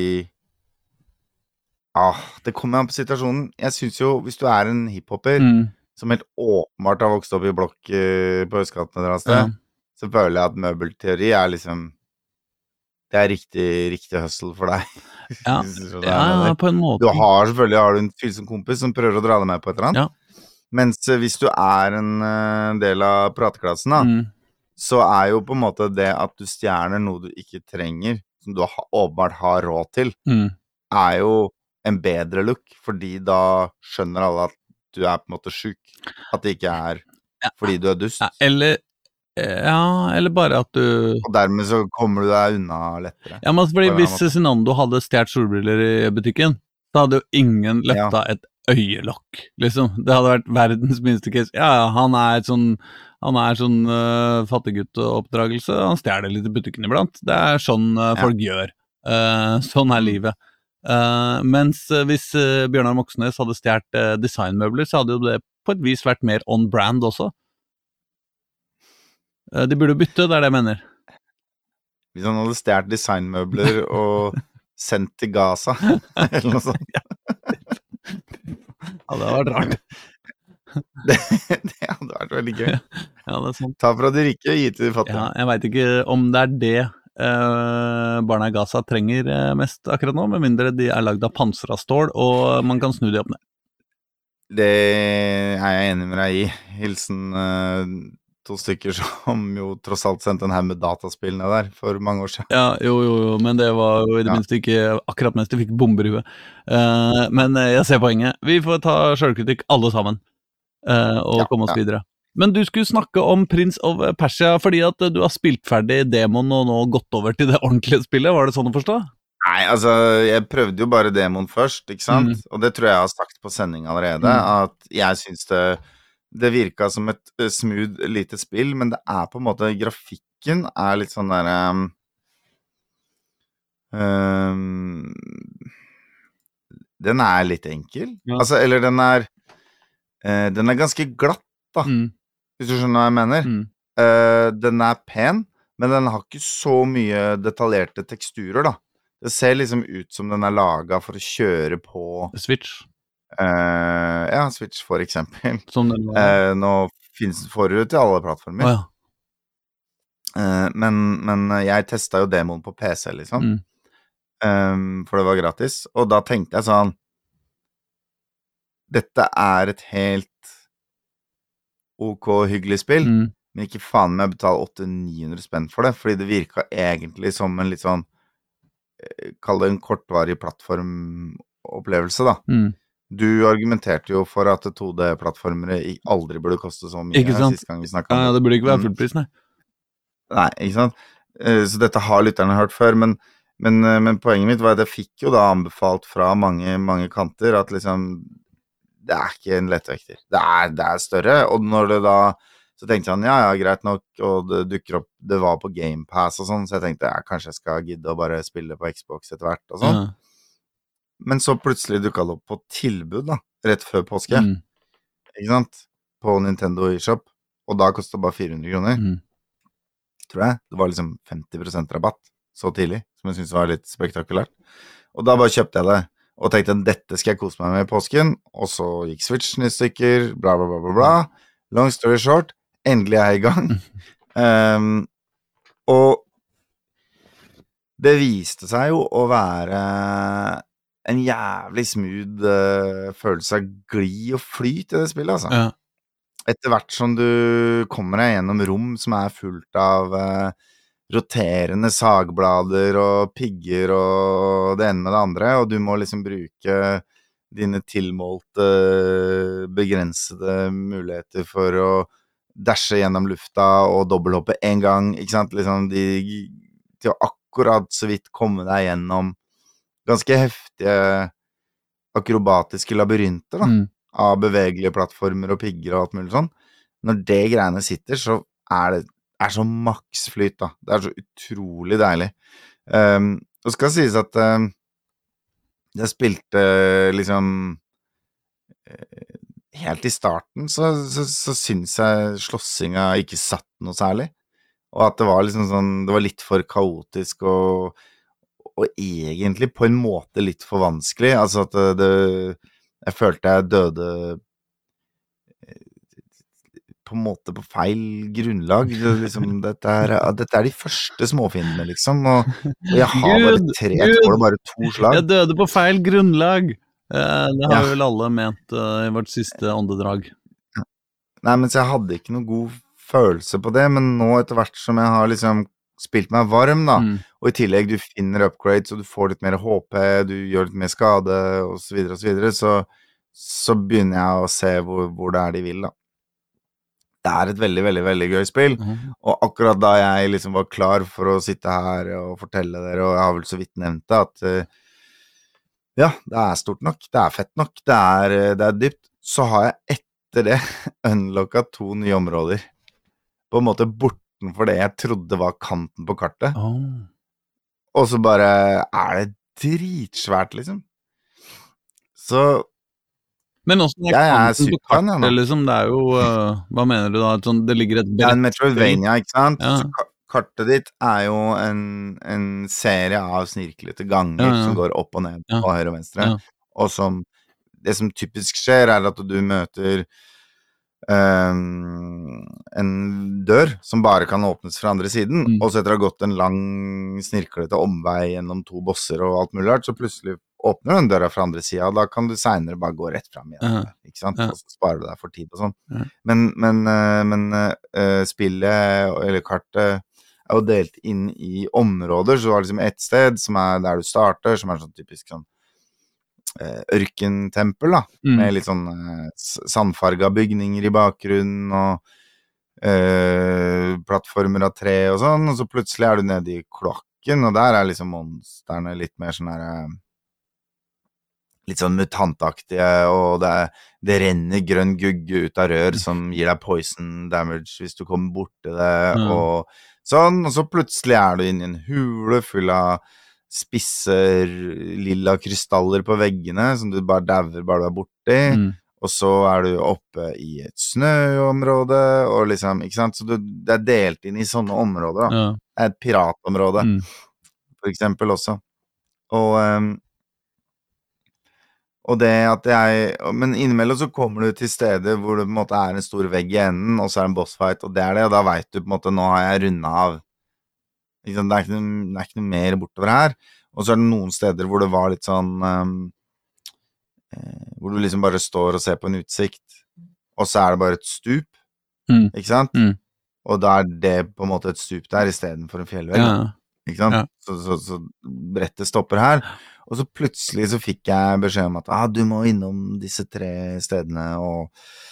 Ah, det kommer an på situasjonen. Jeg synes jo, hvis du er en hiphopper, mm. som helt åpenbart har vokst opp I blokk uh, på Østkanten eller annet sted, ja. Så føler jeg at møbelteori er liksom... Det er riktig, riktig hustle for deg. Ja, ja på en måte. Du har selvfølgelig har du en fyllsom kompis som prøver å dra deg med på et eller annet. Ja. Mens hvis du er en uh, del av prateklassen da, mm. så er jo på en måte det at du stjerner noe du ikke trenger, som du ha, åpenbart har råd til, mm. er jo en bedre look, fordi da skjønner alle at du er på en måte syk. At det ikke er fordi du er dust. Ja, eller, ja, eller bare at du... Og dermed så kommer du deg unna lettere. Ja, men fordi hvis Cezinando hadde stjert solbriller I butikken, så hadde jo ingen letta ja. Et øyelokk, liksom. Det hadde vært verdens minste case. Ja, ja, han er sånn, han er sånn uh, fattiggutt-oppdragelse. Han stjeler litt I butikken iblant. Det er sånn uh, folk ja. Gjør. Uh, sånn er livet. Uh, mens uh, hvis uh, Bjørnar Moxnes hadde stjert uh, designmøbler, så hadde jo det på et vis vært mer on brand også. Uh, de burde bytte, det er det jeg mener. Hvis han hadde stjert designmøbler og sendt til Gaza, eller noe sånt. Ja. Ja, det hadde vært rart. det, det hadde vært veldig gøy. Ja, det er sant. Ta fra de rike og gi til de fattige. Ja, jeg vet ikke om det er det eh, barna I Gaza trenger mest akkurat nå, med mindre de er laget av pansret stål, og man kan snu de opp ned. Det er jeg enig med deg i. Hilsen uh, to stykker som jo tross alt sendte en her med dataspillene der for mange år siden. Ja, jo, jo, jo, men det var jo i det Ja. minste ikke akkurat mens de fikk bomber i huet. Uh, men uh, jeg ser poenget. Vi får ta selvkritikk alle sammen, uh, og Ja, komme oss ja. videre. Men du skulle snakke om Prince of Persia, fordi at uh, du har spilt ferdig demoen og nå gått over til det ordentlige spillet, var det sånn å forstå? Nei, altså, jeg prøvde jo bare demoen først, ikke sant? Mm. Og det tror jeg jeg har sagt på sending allerede, Mm. at jeg synes det, det virket som et uh, smooth lite spill, men det er på en måte, grafikken er litt sånn der... Um, um, den er litt enkel. Ja. Altså, eller den er, uh, den er ganske glatt, da. Mm. Hvis du skjønner hva jeg mener. Mm. Uh, den er pen, men den har ikke så mye detaljerte teksturer, da. Det ser liksom ut som den er laget for å kjøre på Switch, uh, ja, Switch for eksempel. som den var. Uh, nå finnes det forut til alle plattformer. Å, ja. uh, men, men jeg testet jo demoen på P C, liksom. Mm. Um, for det var gratis. Og da tenkte jeg sånn, dette er et helt ok hyggelig spill, Mm. men ikke faen med å betale åtte til ni hundre spenn for det, fordi det virket egentlig som en litt sånn, kall det en kortvarig plattformopplevelse, da. Mm. Du argumenterte jo for at to D-plattformere i- aldri burde koste så mye, Ikke sant? sist gang vi snakket om Ja, det. det burde ikke være Mm. fullpris, nei. Nei, ikke sant? Eh, Så dette har lytterne hørt før, men, men, eh, men poenget mitt var at jeg fikk jo da anbefalt fra mange, mange kanter at liksom, det er ikke en lettvekter. Det er, det er større, og når det da, så tenkte jeg, ja, ja, greit nok, og det dukker opp, det var på Game Pass og sånn, så jeg tenkte, ja, kanskje jeg skal gidde å bare spille på Xbox etter hvert og sånn. Ja. Men så plutselig dukket det opp på tilbud da, rett før påske, Mm. ikke sant? På Nintendo eShop, og da kostet det bare fire hundre kroner, Mm. tror jeg. Det var liksom femti prosent rabatt så tidlig, som jeg synes var litt spektakulært. Og da bare kjøpte jeg det, og tenkte dette skal jeg kose meg med i påsken, og så gikk Switchen i stykker, bla bla bla bla bla. Long story short, endelig er jeg i gang. um, og det viste seg jo å være en jævlig smooth uh, følelse av glid og flyt i det spillet, altså. Ja. Etter hvert som du kommer deg gjennom rom som er fullt av uh, roterende sagblader og pigger og det ene med det andre, og du må liksom bruke dine tilmålte, begrensede muligheter for å dashe gjennom lufta og dobbelthoppe en gang, ikke sant? Liksom de, til å akkurat så vidt komme deg gjennom ganske heftige akrobatiske labyrinter, da. Mm. Av bevegelige plattformer og pigger og alt mulig sånn. Når det greiene sitter, så er det er så maksflyt, da. Det er så utrolig deilig. Um, og skal sies at um, jeg spilte liksom uh, helt i starten, så, så, så synes jeg slåssinga ikke satt noe særlig. Og at det var liksom sånn, det var litt for kaotisk og, og egentlig på en måte litt for vanskelig. Altså at det, det jeg følte jeg døde på en måte på feil grunnlag. Det, liksom, dette, er, dette er de første småfiendene, liksom, og, og jeg har bare Gud, tre, Gud. jeg tåler bare to slag. Jeg døde på feil grunnlag. Eh, det har Ja. vi vel alle ment eh, i vårt siste åndedrag. Nei, men så jeg hadde ikke noe god følelse på det, men nå etter hvert som jeg har liksom spilt meg varm, da, Mm. og i tillegg du finner upgrades, og du får litt mer H P, du gjør litt mer skade, og så videre, og så videre, så, så begynner jeg å se hvor, hvor det er de vil, da. Det er et veldig, veldig, veldig gøy spill, Mhm. og akkurat da jeg liksom var klar for å sitte her og fortelle dere, og jeg har vel så vidt nevnt det, at uh, ja, det er stort nok, det er fett nok, det er, det er dypt, så har jeg etter det unlocket to nye områder, på en måte bortenfor det jeg trodde var kanten på kartet, Oh. og så bare er det dritsvært, liksom. Så Men også Jeg er kanten på superfan, jeg, kartet, nå. liksom, det er jo, eh, hva mener du da? Sånn, det ligger et det er en brett Metroidvania, ikke sant? Ja. Så ka- kartet ditt er jo en, en serie av snirklete ganger Ja, ja. som går opp og ned Ja. og høyre og venstre, Ja. og som, det som typisk skjer er at du møter um, en dør som bare kan åpnes fra andre siden, Mm. og så etter å ha gått en lang snirklete omvei gjennom to bosser og alt mulig rart, så plutselig åpner den døra fra andre siden, og da kan du senere bare gå rett frem igjen, Ja. ikke sant? Ja. Og så sparer du deg for tid og sånn. Ja. Men, men, eh, men eh, spillet, eller kartet, er jo delt inn i områder, så du har liksom et sted som er der du starter, som er sånn typisk sånn eh, ørkentempel, da, Mm. med litt sånn eh, s- sandfarga bygninger i bakgrunnen, og eh, plattformer av tre og sånn, og så plutselig er du nede i kloakken, og der er liksom monsterne litt mer sånn her eh, litt sånn mutantaktige, og det, er, det renner grønn gugge ut av rør som gir deg poison damage hvis du kommer bort til det, Ja. og sånn, og så plutselig er du inne i en hule full av spisse lilla krystaller på veggene, som du bare dauer bare du er borti, Mm. og så er du oppe i et snøområde, og liksom, ikke sant, så du, det er delt inn i sånne områder, da. Ja. Det er et piratområde, Mm. for eksempel også, og ehm, og det at jeg, men innimellom så kommer du til steder hvor det på en måte er en stor vegg i enden, og så er det en bossfight, og det er det, og da vet du på en måte, nå har jeg rundet av, ikke sant, det er ikke noe, det er ikke noe mer bortover her, og så er det noen steder hvor det var litt sånn, um, eh, hvor du liksom bare står og ser på en utsikt, og så er det bare et stup, Mm. ikke sant? Mm. Og da er det på en måte et stup der, i stedet for en fjellvegg, Ja. da. Ikke sant? Ja. Så, så, så brettet stopper her, og så plutselig så fikk jeg beskjed om at ah, du må innom disse tre stedene og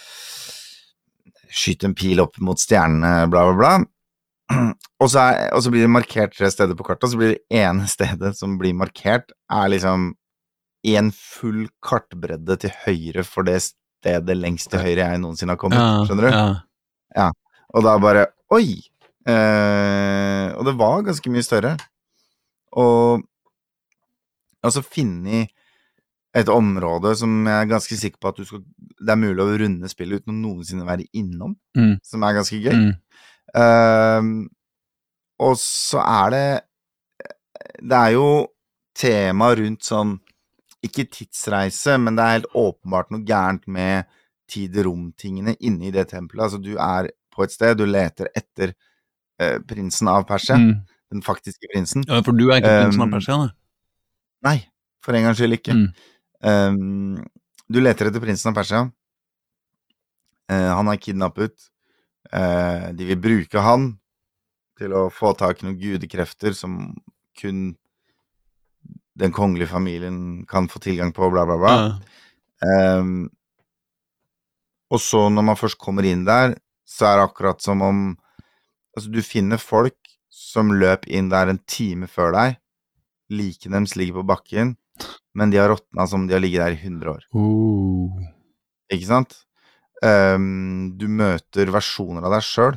skyte en pil opp mot stjernene, bla bla bla. Og så, er, og så blir det markert tre steder på kartet, og så blir det ene stedet som blir markert, er liksom en full kartbredde til høyre for det stedet lengst til høyre jeg noensinne har kommet, Ja. skjønner du? Ja. Og da bare, oi! Eh, og det var ganske mye større. Og altså finne et område som jeg er ganske sikker på at du skal, det er mulig å runde spillet uten å noensinne være innom, Mm. som er ganske gøy. Mm. Eh, og så er det, det er jo tema rundt sånn, ikke tidsreise, men det er helt åpenbart noe gærent med tid-rom-tingene inne i det tempelet. Altså du er på et sted, du leter etter eh, prinsen av Persia, Mm. den faktiske prinsen. Ja, for du er ikke prinsen av Um, Persia, da. Nei, for en gangs skyld ikke. Mm. Um, du leter etter prinsen av Persia. Eh, han er kidnappet. Eh, de vil bruke han til å få tak i noen gudekrefter som kun den kongelige familien kan få tilgang på, bla bla bla. Ja. Um, og så når man først kommer inn der, så er det akkurat som om altså du finner folk som løp inn der en time før deg, likene deres ligger på bakken, men de har råtnet som de har ligget der i hundre år. Oh. Ikke sant? Um, du møter versjoner av deg selv,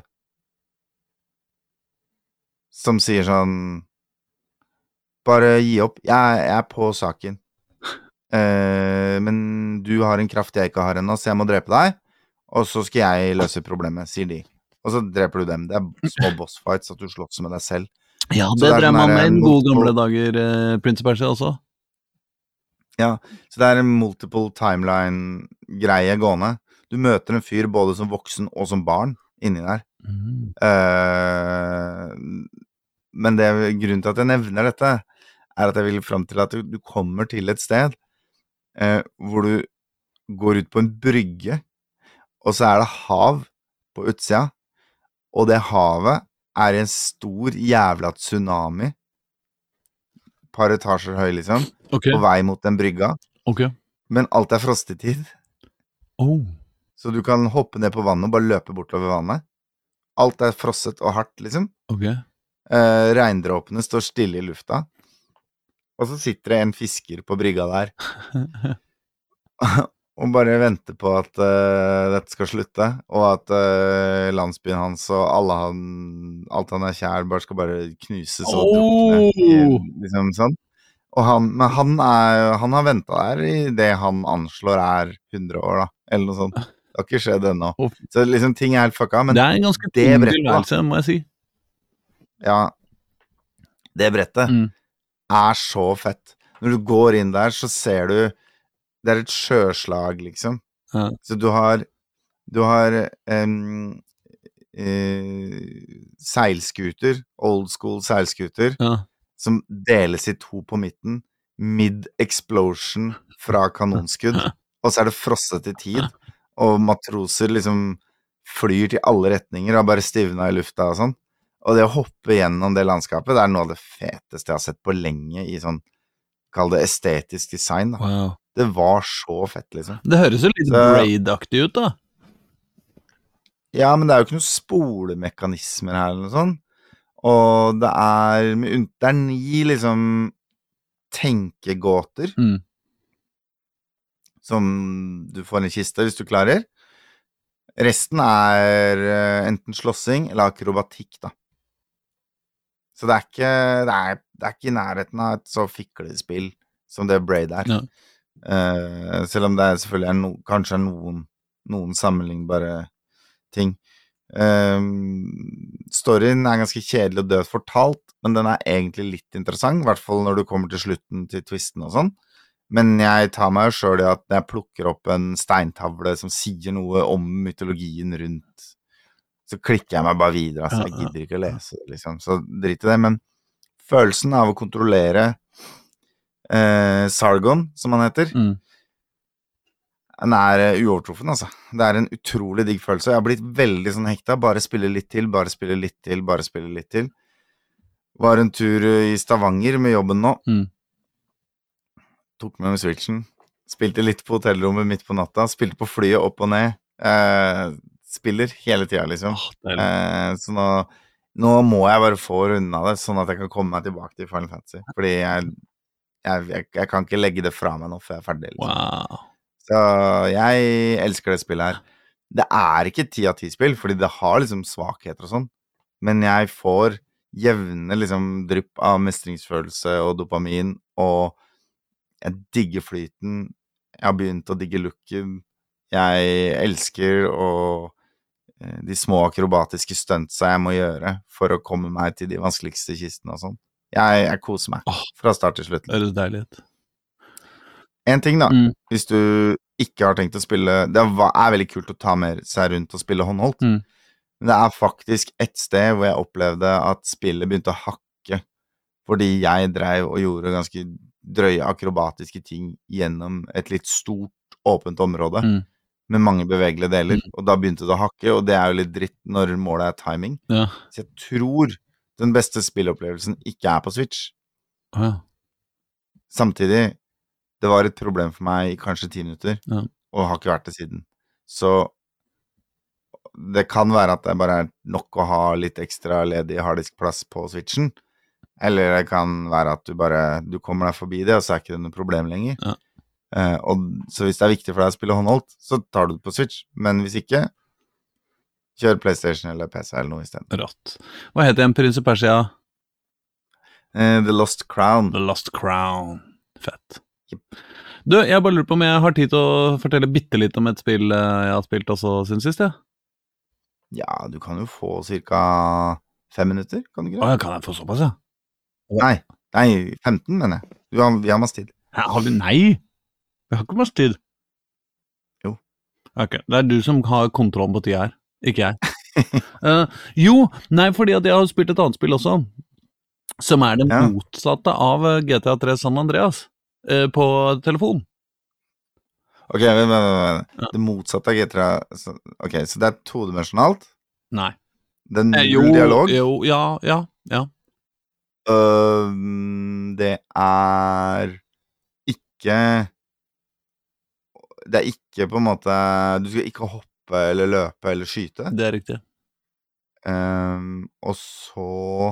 som sier sånn, bare gi opp, jeg, jeg er på saken. Uh, men du har en kraft jeg ikke har ennå, så jeg må drepe deg, og så skal jeg løse problemet, sier de. Og så dreper du dem. Det er små bossfights, at du slåss med deg selv. Ja, Så det det er drev sånn man der, med i den eh, gode gamle multiple- dager, eh, Prince of Persia også. Ja, så det er en multiple timeline-greie gående. Du møter en fyr både som voksen og som barn inni der. Mm. Eh, men det, grunnen til at jeg nevner dette, er at jeg vil frem til at du, du kommer til et sted eh, hvor du går ut på en brygge, og så er det hav på utsida, og det havet er en stor jævla tsunami, par etasjer høy liksom, Ok, på vei mot den brygga, ok. men alt er frostetid, Oh. så du kan hoppe ned på vannet og bare løpe bortover vannet. Alt er frosset og hardt, liksom. Ok. Eh, regndråpene står stille i lufta, og så sitter det en fisker på brygga der, og bare venter på at eh, dette skal slutte, og at eh, landsbyen hans og alle han, alt han er kjær, bare skal bare knuses og drukne, i, Oh. liksom sånn. Og han, men han, er, han har ventet der i det han anslår er hundre år, da, eller noe sånt. Det har ikke skjedd ennå. Oh. Så liksom ting er helt fucka, men Det er en ganske det tung brettet, da. tilværelse, må jeg si. ja, det brettet Mm. er så fett. Når du går inn der, så ser du, det er et sjøslag, liksom. Ja. Så du har, du har em, eh, seilskuter, old school seilskuter, Ja. som deles i to på midten, mid-explosion fra kanonskudd, og så er det frosset i tid, og matroser liksom flyr til alle retninger og bare stivna i lufta og sånn. Og det å hoppe gjennom det landskapet, det er noe av det feteste jeg har sett på lenge i sånn, kall det estetisk design da. Wow. Det var så fett, liksom. Det høres jo litt Så- Braid-aktig ut, da. Ja, men det er jo ikke noen spolemekanismer her eller noe sånt. Og det er, med unn- det er ni liksom tenkegåter Mm. som du får i en kiste hvis du klarer. Resten er eh, enten slåssing eller akrobatikk, da. Så det er ikke, det er, det er ikke i nærheten av et så fiklespill som det Braid er. Ja. Eh, selv om det er selvfølgelig er no, kanskje er noen, noen sammenlignbare ting. Um, storyen er ganske kjedelig og dødt fortalt, men den er egentlig litt interessant, i hvert fall når du kommer til slutten til twisten og sånn. Men jeg tar meg jo selv i at når jeg plukker opp en steintavle som sier noe om mytologien rundt, så klikker jeg meg bare videre, altså jeg gidder ikke å lese det, liksom. Så drit i det, men følelsen av å kontrollere eh, Sargon, som han heter, Mm. den er eh, uovertruffen, altså. Det er en utrolig digg følelse. Jeg har blitt veldig sånn hekta, bare spille litt til, bare spille litt til, bare spille litt til. Var en tur eh, i Stavanger med jobben nå. Mm. Tok med med Switchen. Spilte litt på hotellrommet midt på natta. Spilte på flyet opp og ned. Eh, spiller hele tida, liksom. Åh, deilig. Eh, så nå, nå må jeg bare få rundt av det, sånn at jeg kan komme meg tilbake til Final Fantasy. Fordi jeg, jeg, jeg, jeg kan ikke legge det fra meg nå før jeg er ferdig, liksom. Wow. Så jeg elsker det spillet her. Det er ikke ti av ti spill, fordi det har liksom svakheter og sånn. Men jeg får jevne liksom drypp av mestringsfølelse og dopamin, og jeg digger flyten. Jeg har begynt å digge looken. Jeg elsker og eh, de små akrobatiske stuntsa jeg må gjøre for å komme meg til de vanskeligste kistene og sånn. Jeg, jeg koser meg Åh. fra start til slutt. Det høres deilig ut. En ting da, Mm. hvis du ikke har tenkt å spille, det er, er veldig kult å ta med seg rundt og spille håndholdt, Mm. men det er faktisk et sted hvor jeg opplevde at spillet begynte å hakke, fordi jeg drev og gjorde ganske drøye akrobatiske ting gjennom et litt stort, åpent område, Mm. med mange bevegelige deler, og da begynte det å hakke, og det er jo litt dritt når målet er timing. Ja. Så jeg tror den beste spillopplevelsen ikke er på Switch. Åh, ja. Samtidig, det var et problem for meg i kanskje ti minutter, Ja. og har ikke vært det siden. Så det kan være at det bare er nok å ha litt ekstra ledig harddiskplass på Switchen, eller det kan være at du bare, du kommer deg forbi det, og så er ikke det noe problem lenger. Ja. Eh, og så hvis det er viktig for deg å spille håndholdt, så tar du det på Switch, men hvis ikke, kjør PlayStation eller P C eller noe i stedet. Rått. Hva heter den Prince of Persia? Eh, The Lost Crown. The Lost Crown. Fett. Jep. Du, jeg bare lurer på om jeg har tid til å fortelle bitte litt om et spill eh, jeg har spilt også siden sist, ja. Ja, du kan jo få cirka fem minutter, kan du ikke det? Åh, kan jeg få såpass, ja? Nei, nei, femten mener jeg. Du har, vi har masse tid. Hæ, Har vi, nei, vi har ikke masse tid. Jo. Ok, det er du som har kontrollen på tida her, ikke jeg. Eh, jo, nei, fordi at jeg har spilt et annet spill også, som er det Ja. motsatte av eh, G T A tre San Andreas, eh, på telefon. Ok, men, men, men. Ja. Det motsatte av G tre. Så, ok, så det er todimensjonalt. Nei. Det er Eh, null dialog. Jo, ja, ja, ja. Øhm, det er ikke Det er ikke på en måte Du skal ikke hoppe eller løpe eller skyte. Det er riktig. Øhm, og så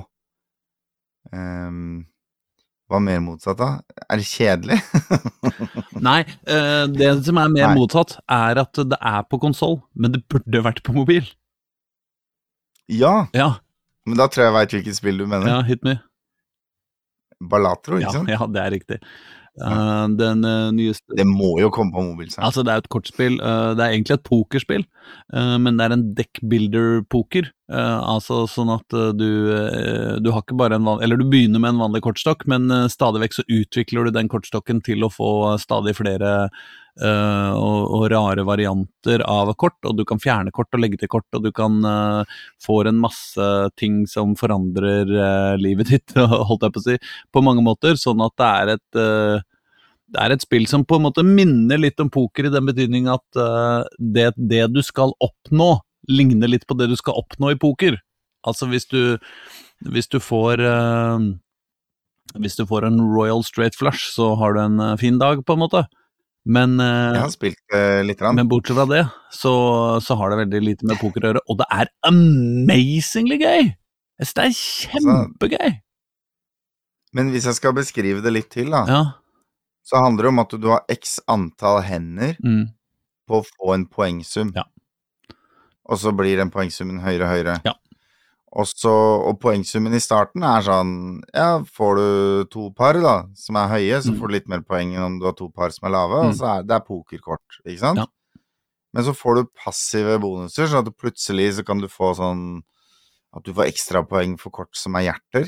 øhm, Hva mer motsatt da? Er det kjedelig? Nei, eh, det som er mer Nei. motsatt er at det er på konsol, men det burde vært på mobil. Ja, Ja, men da tror jeg jeg vet hvilket spill du mener. ja, hit me. Balatro, ikke Ja, sant? ja, det er riktig. Eh, den eh, nyeste Det må jo komme på mobil, sant? Altså, det er et kortspill. eh, det er egentlig et pokerspill, eh, men det er en deckbuilder-poker. eh, altså sånn at eh, du eh, Du har ikke bare en van Eller du begynner med en vanlig kortstokk, men eh, stadig vekk så utvikler du den kortstokken til å få stadig flere uh, og, og rare varianter av kort, og du kan fjerne kort og legge til kort, og du kan uh, få en masse ting som forandrer uh, livet ditt, holdt jeg på å si, på mange måter, sånn at det er et, uh, det er et spill som på en måte minner litt om poker i den betydning at uh, det, det du skal oppnå ligner litt på det du skal oppnå i poker. Altså hvis du, hvis du får... Uh, Hvis du får en Royal Straight Flush, så har du en uh, fin dag, på en måte. Men, uh, Jeg har spilt uh, litt rann. men bortsett fra det, så, så har det veldig lite med poker å gjøre, og det er amazingly gøy! Jeg synes det er kjempegøy! Men hvis jeg skal beskrive det litt til, da, Ja. så handler det om at du har x antall hender Mm. på å få en poengsum. Ja. Og så blir den poengsummen høyere og høyere. Ja. Og, så, og poengsummen i starten er sånn, ja, får du to par da, som er høye, så Mm. får du litt mer poeng enn om du har to par som er lave, Mm. og så er det er pokerkort, ikke sant? Ja. Men så får du passive bonuser, så at du plutselig så kan du få sånn, at du får ekstra poeng for kort som er hjerter.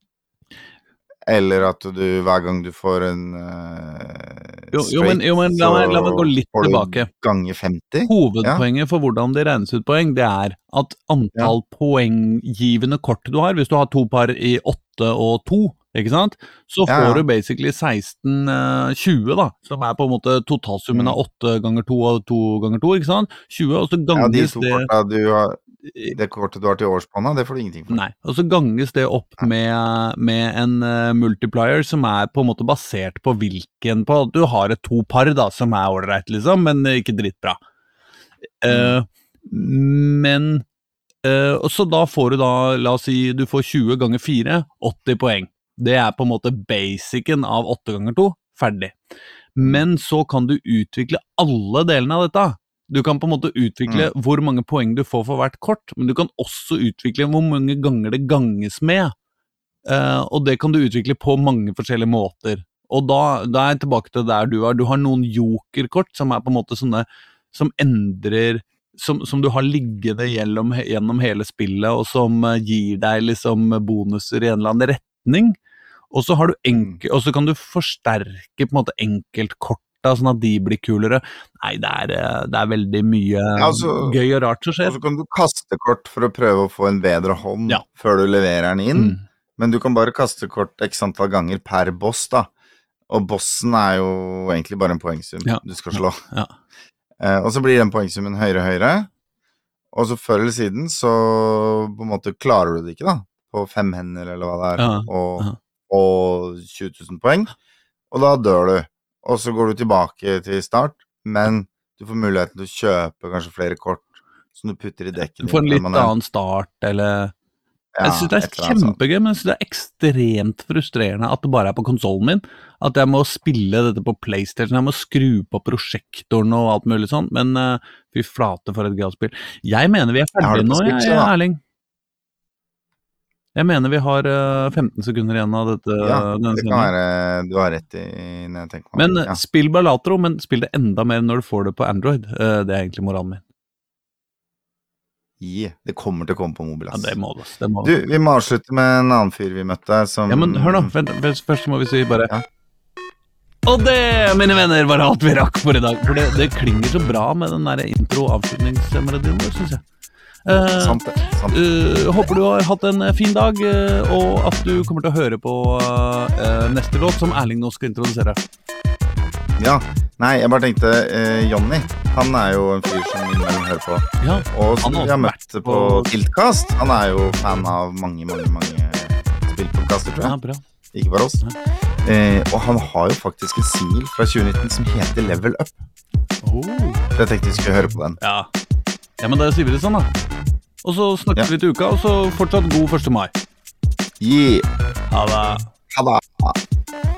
Eller at du, hver gang du får en uh, Jo, jo, men, jo, men la, meg, la meg gå litt får du tilbake. Ganger femti. Hovedpoenget for hvordan det regnes ut poeng, det er at antall poenggivende kort du har, hvis du har to par i åtte og to, ikke sant? Så Ja, får ja. du basically seksten tjue da, som er på en måte totalsummen av åtte ganger to og to ganger to, ikke sant? tjue, og så Ja, de ganges to det... korta du har, det kortet du har til årspanna, det får du ingenting for. Nei, og så ganges det opp med, med en uh, multiplier som er på en måte basert på hvilken på, du har et to par da, som er ordreit liksom, men ikke dritbra. Uh, men, uh, og så da får du da, la oss si, du får tjue ganger fire, åtti poeng. Det er på en måte basicen av åtte ganger to, ferdig. Men så kan du utvikle alle delene av dette. Du kan på en måte utvikle mm. hvor mange poeng du får for hvert kort, men du kan også utvikle hvor mange ganger det ganges med. Uh, og det kan du utvikle på mange forskjellige måter. Og da, da er jeg tilbake til der du er. Du har noen jokerkort som er på en måte sånne, som endrer, som, som du har liggende gjennom, gjennom hele spillet, og som uh, gir deg liksom bonuser i en eller annen retning. Og så har du enke, og så kan du forsterke på en måte enkeltkort, sånn at de blir kulere. Nei, det er, det er veldig mye Ja, altså, gøy og rart som skjer. Og så kan du kaste kort for å prøve å få en bedre hånd Ja. før du leverer den inn, Mm. men du kan bare kaste kort x antall ganger per boss da, og bossen er jo egentlig bare en poengsum Ja. du skal slå. Ja. Eh, og så blir den poengsummen høyere og høyere, og så før eller siden så på en måte klarer du det ikke da, på fem hender eller hva det er, Ja. og, Ja. og tjue tusen poeng, og da dør du. Og så går du tilbake til start, men du får muligheten til å kjøpe kanskje flere kort som du putter i dekken. Du får en litt annen start, eller... Ja, jeg synes det er kjempegøy, men jeg synes det er ekstremt frustrerende at det bare er på konsolen min, at jeg må spille dette på PlayStation, jeg må skru på prosjektoren og alt mulig sånn, men uh, fy flate for et gøyalt spill. Jeg mener vi er ferdige nå, jeg, jeg, Erling. Jeg mener vi har uh, femten sekunder igjen av dette. Ja, det kan være, du har rett i når jeg tenker meg. Men ja. spill Balatro, men spill det enda mer når du får det på Android. Uh, det er egentlig moralen min. Yeah, det kommer til å komme på mobil, ass. Ja, det må det. det må Du, vi må avslutte med en annen fyr vi møtte som... Ja, men hør nå, vent, først må vi si bare... Ja. Og det, mine venner, var alt vi rakk for i dag. For det, det klinger så bra med den der intro-avslutningsmelodien vår, synes jeg. Uh, sant det, sant. Uh, håper du har hatt en fin dag, uh, og at du kommer til å høre på uh, neste låt som Erling nå skal introdusere. Ja, nei, jeg bare tenkte uh, Johnny, han er jo en fyr som innimellom hører på. Ja, Og som han har vi har også møtt vært på på- Tiltkast. Han er jo fan av mange, mange, mange spillpodcaster, tror Ja, jeg. bra. Ikke bare oss. Eh, og han har jo faktisk en single fra tjue nitten som heter Level Up. Oh. Så jeg tenkte vi skulle høre på den. Ja. Ja, men da sier vi det sånn da. Og så snakkes Ja. vi til uka, og så fortsatt god første mai. Yeah. Ha det. Ha det.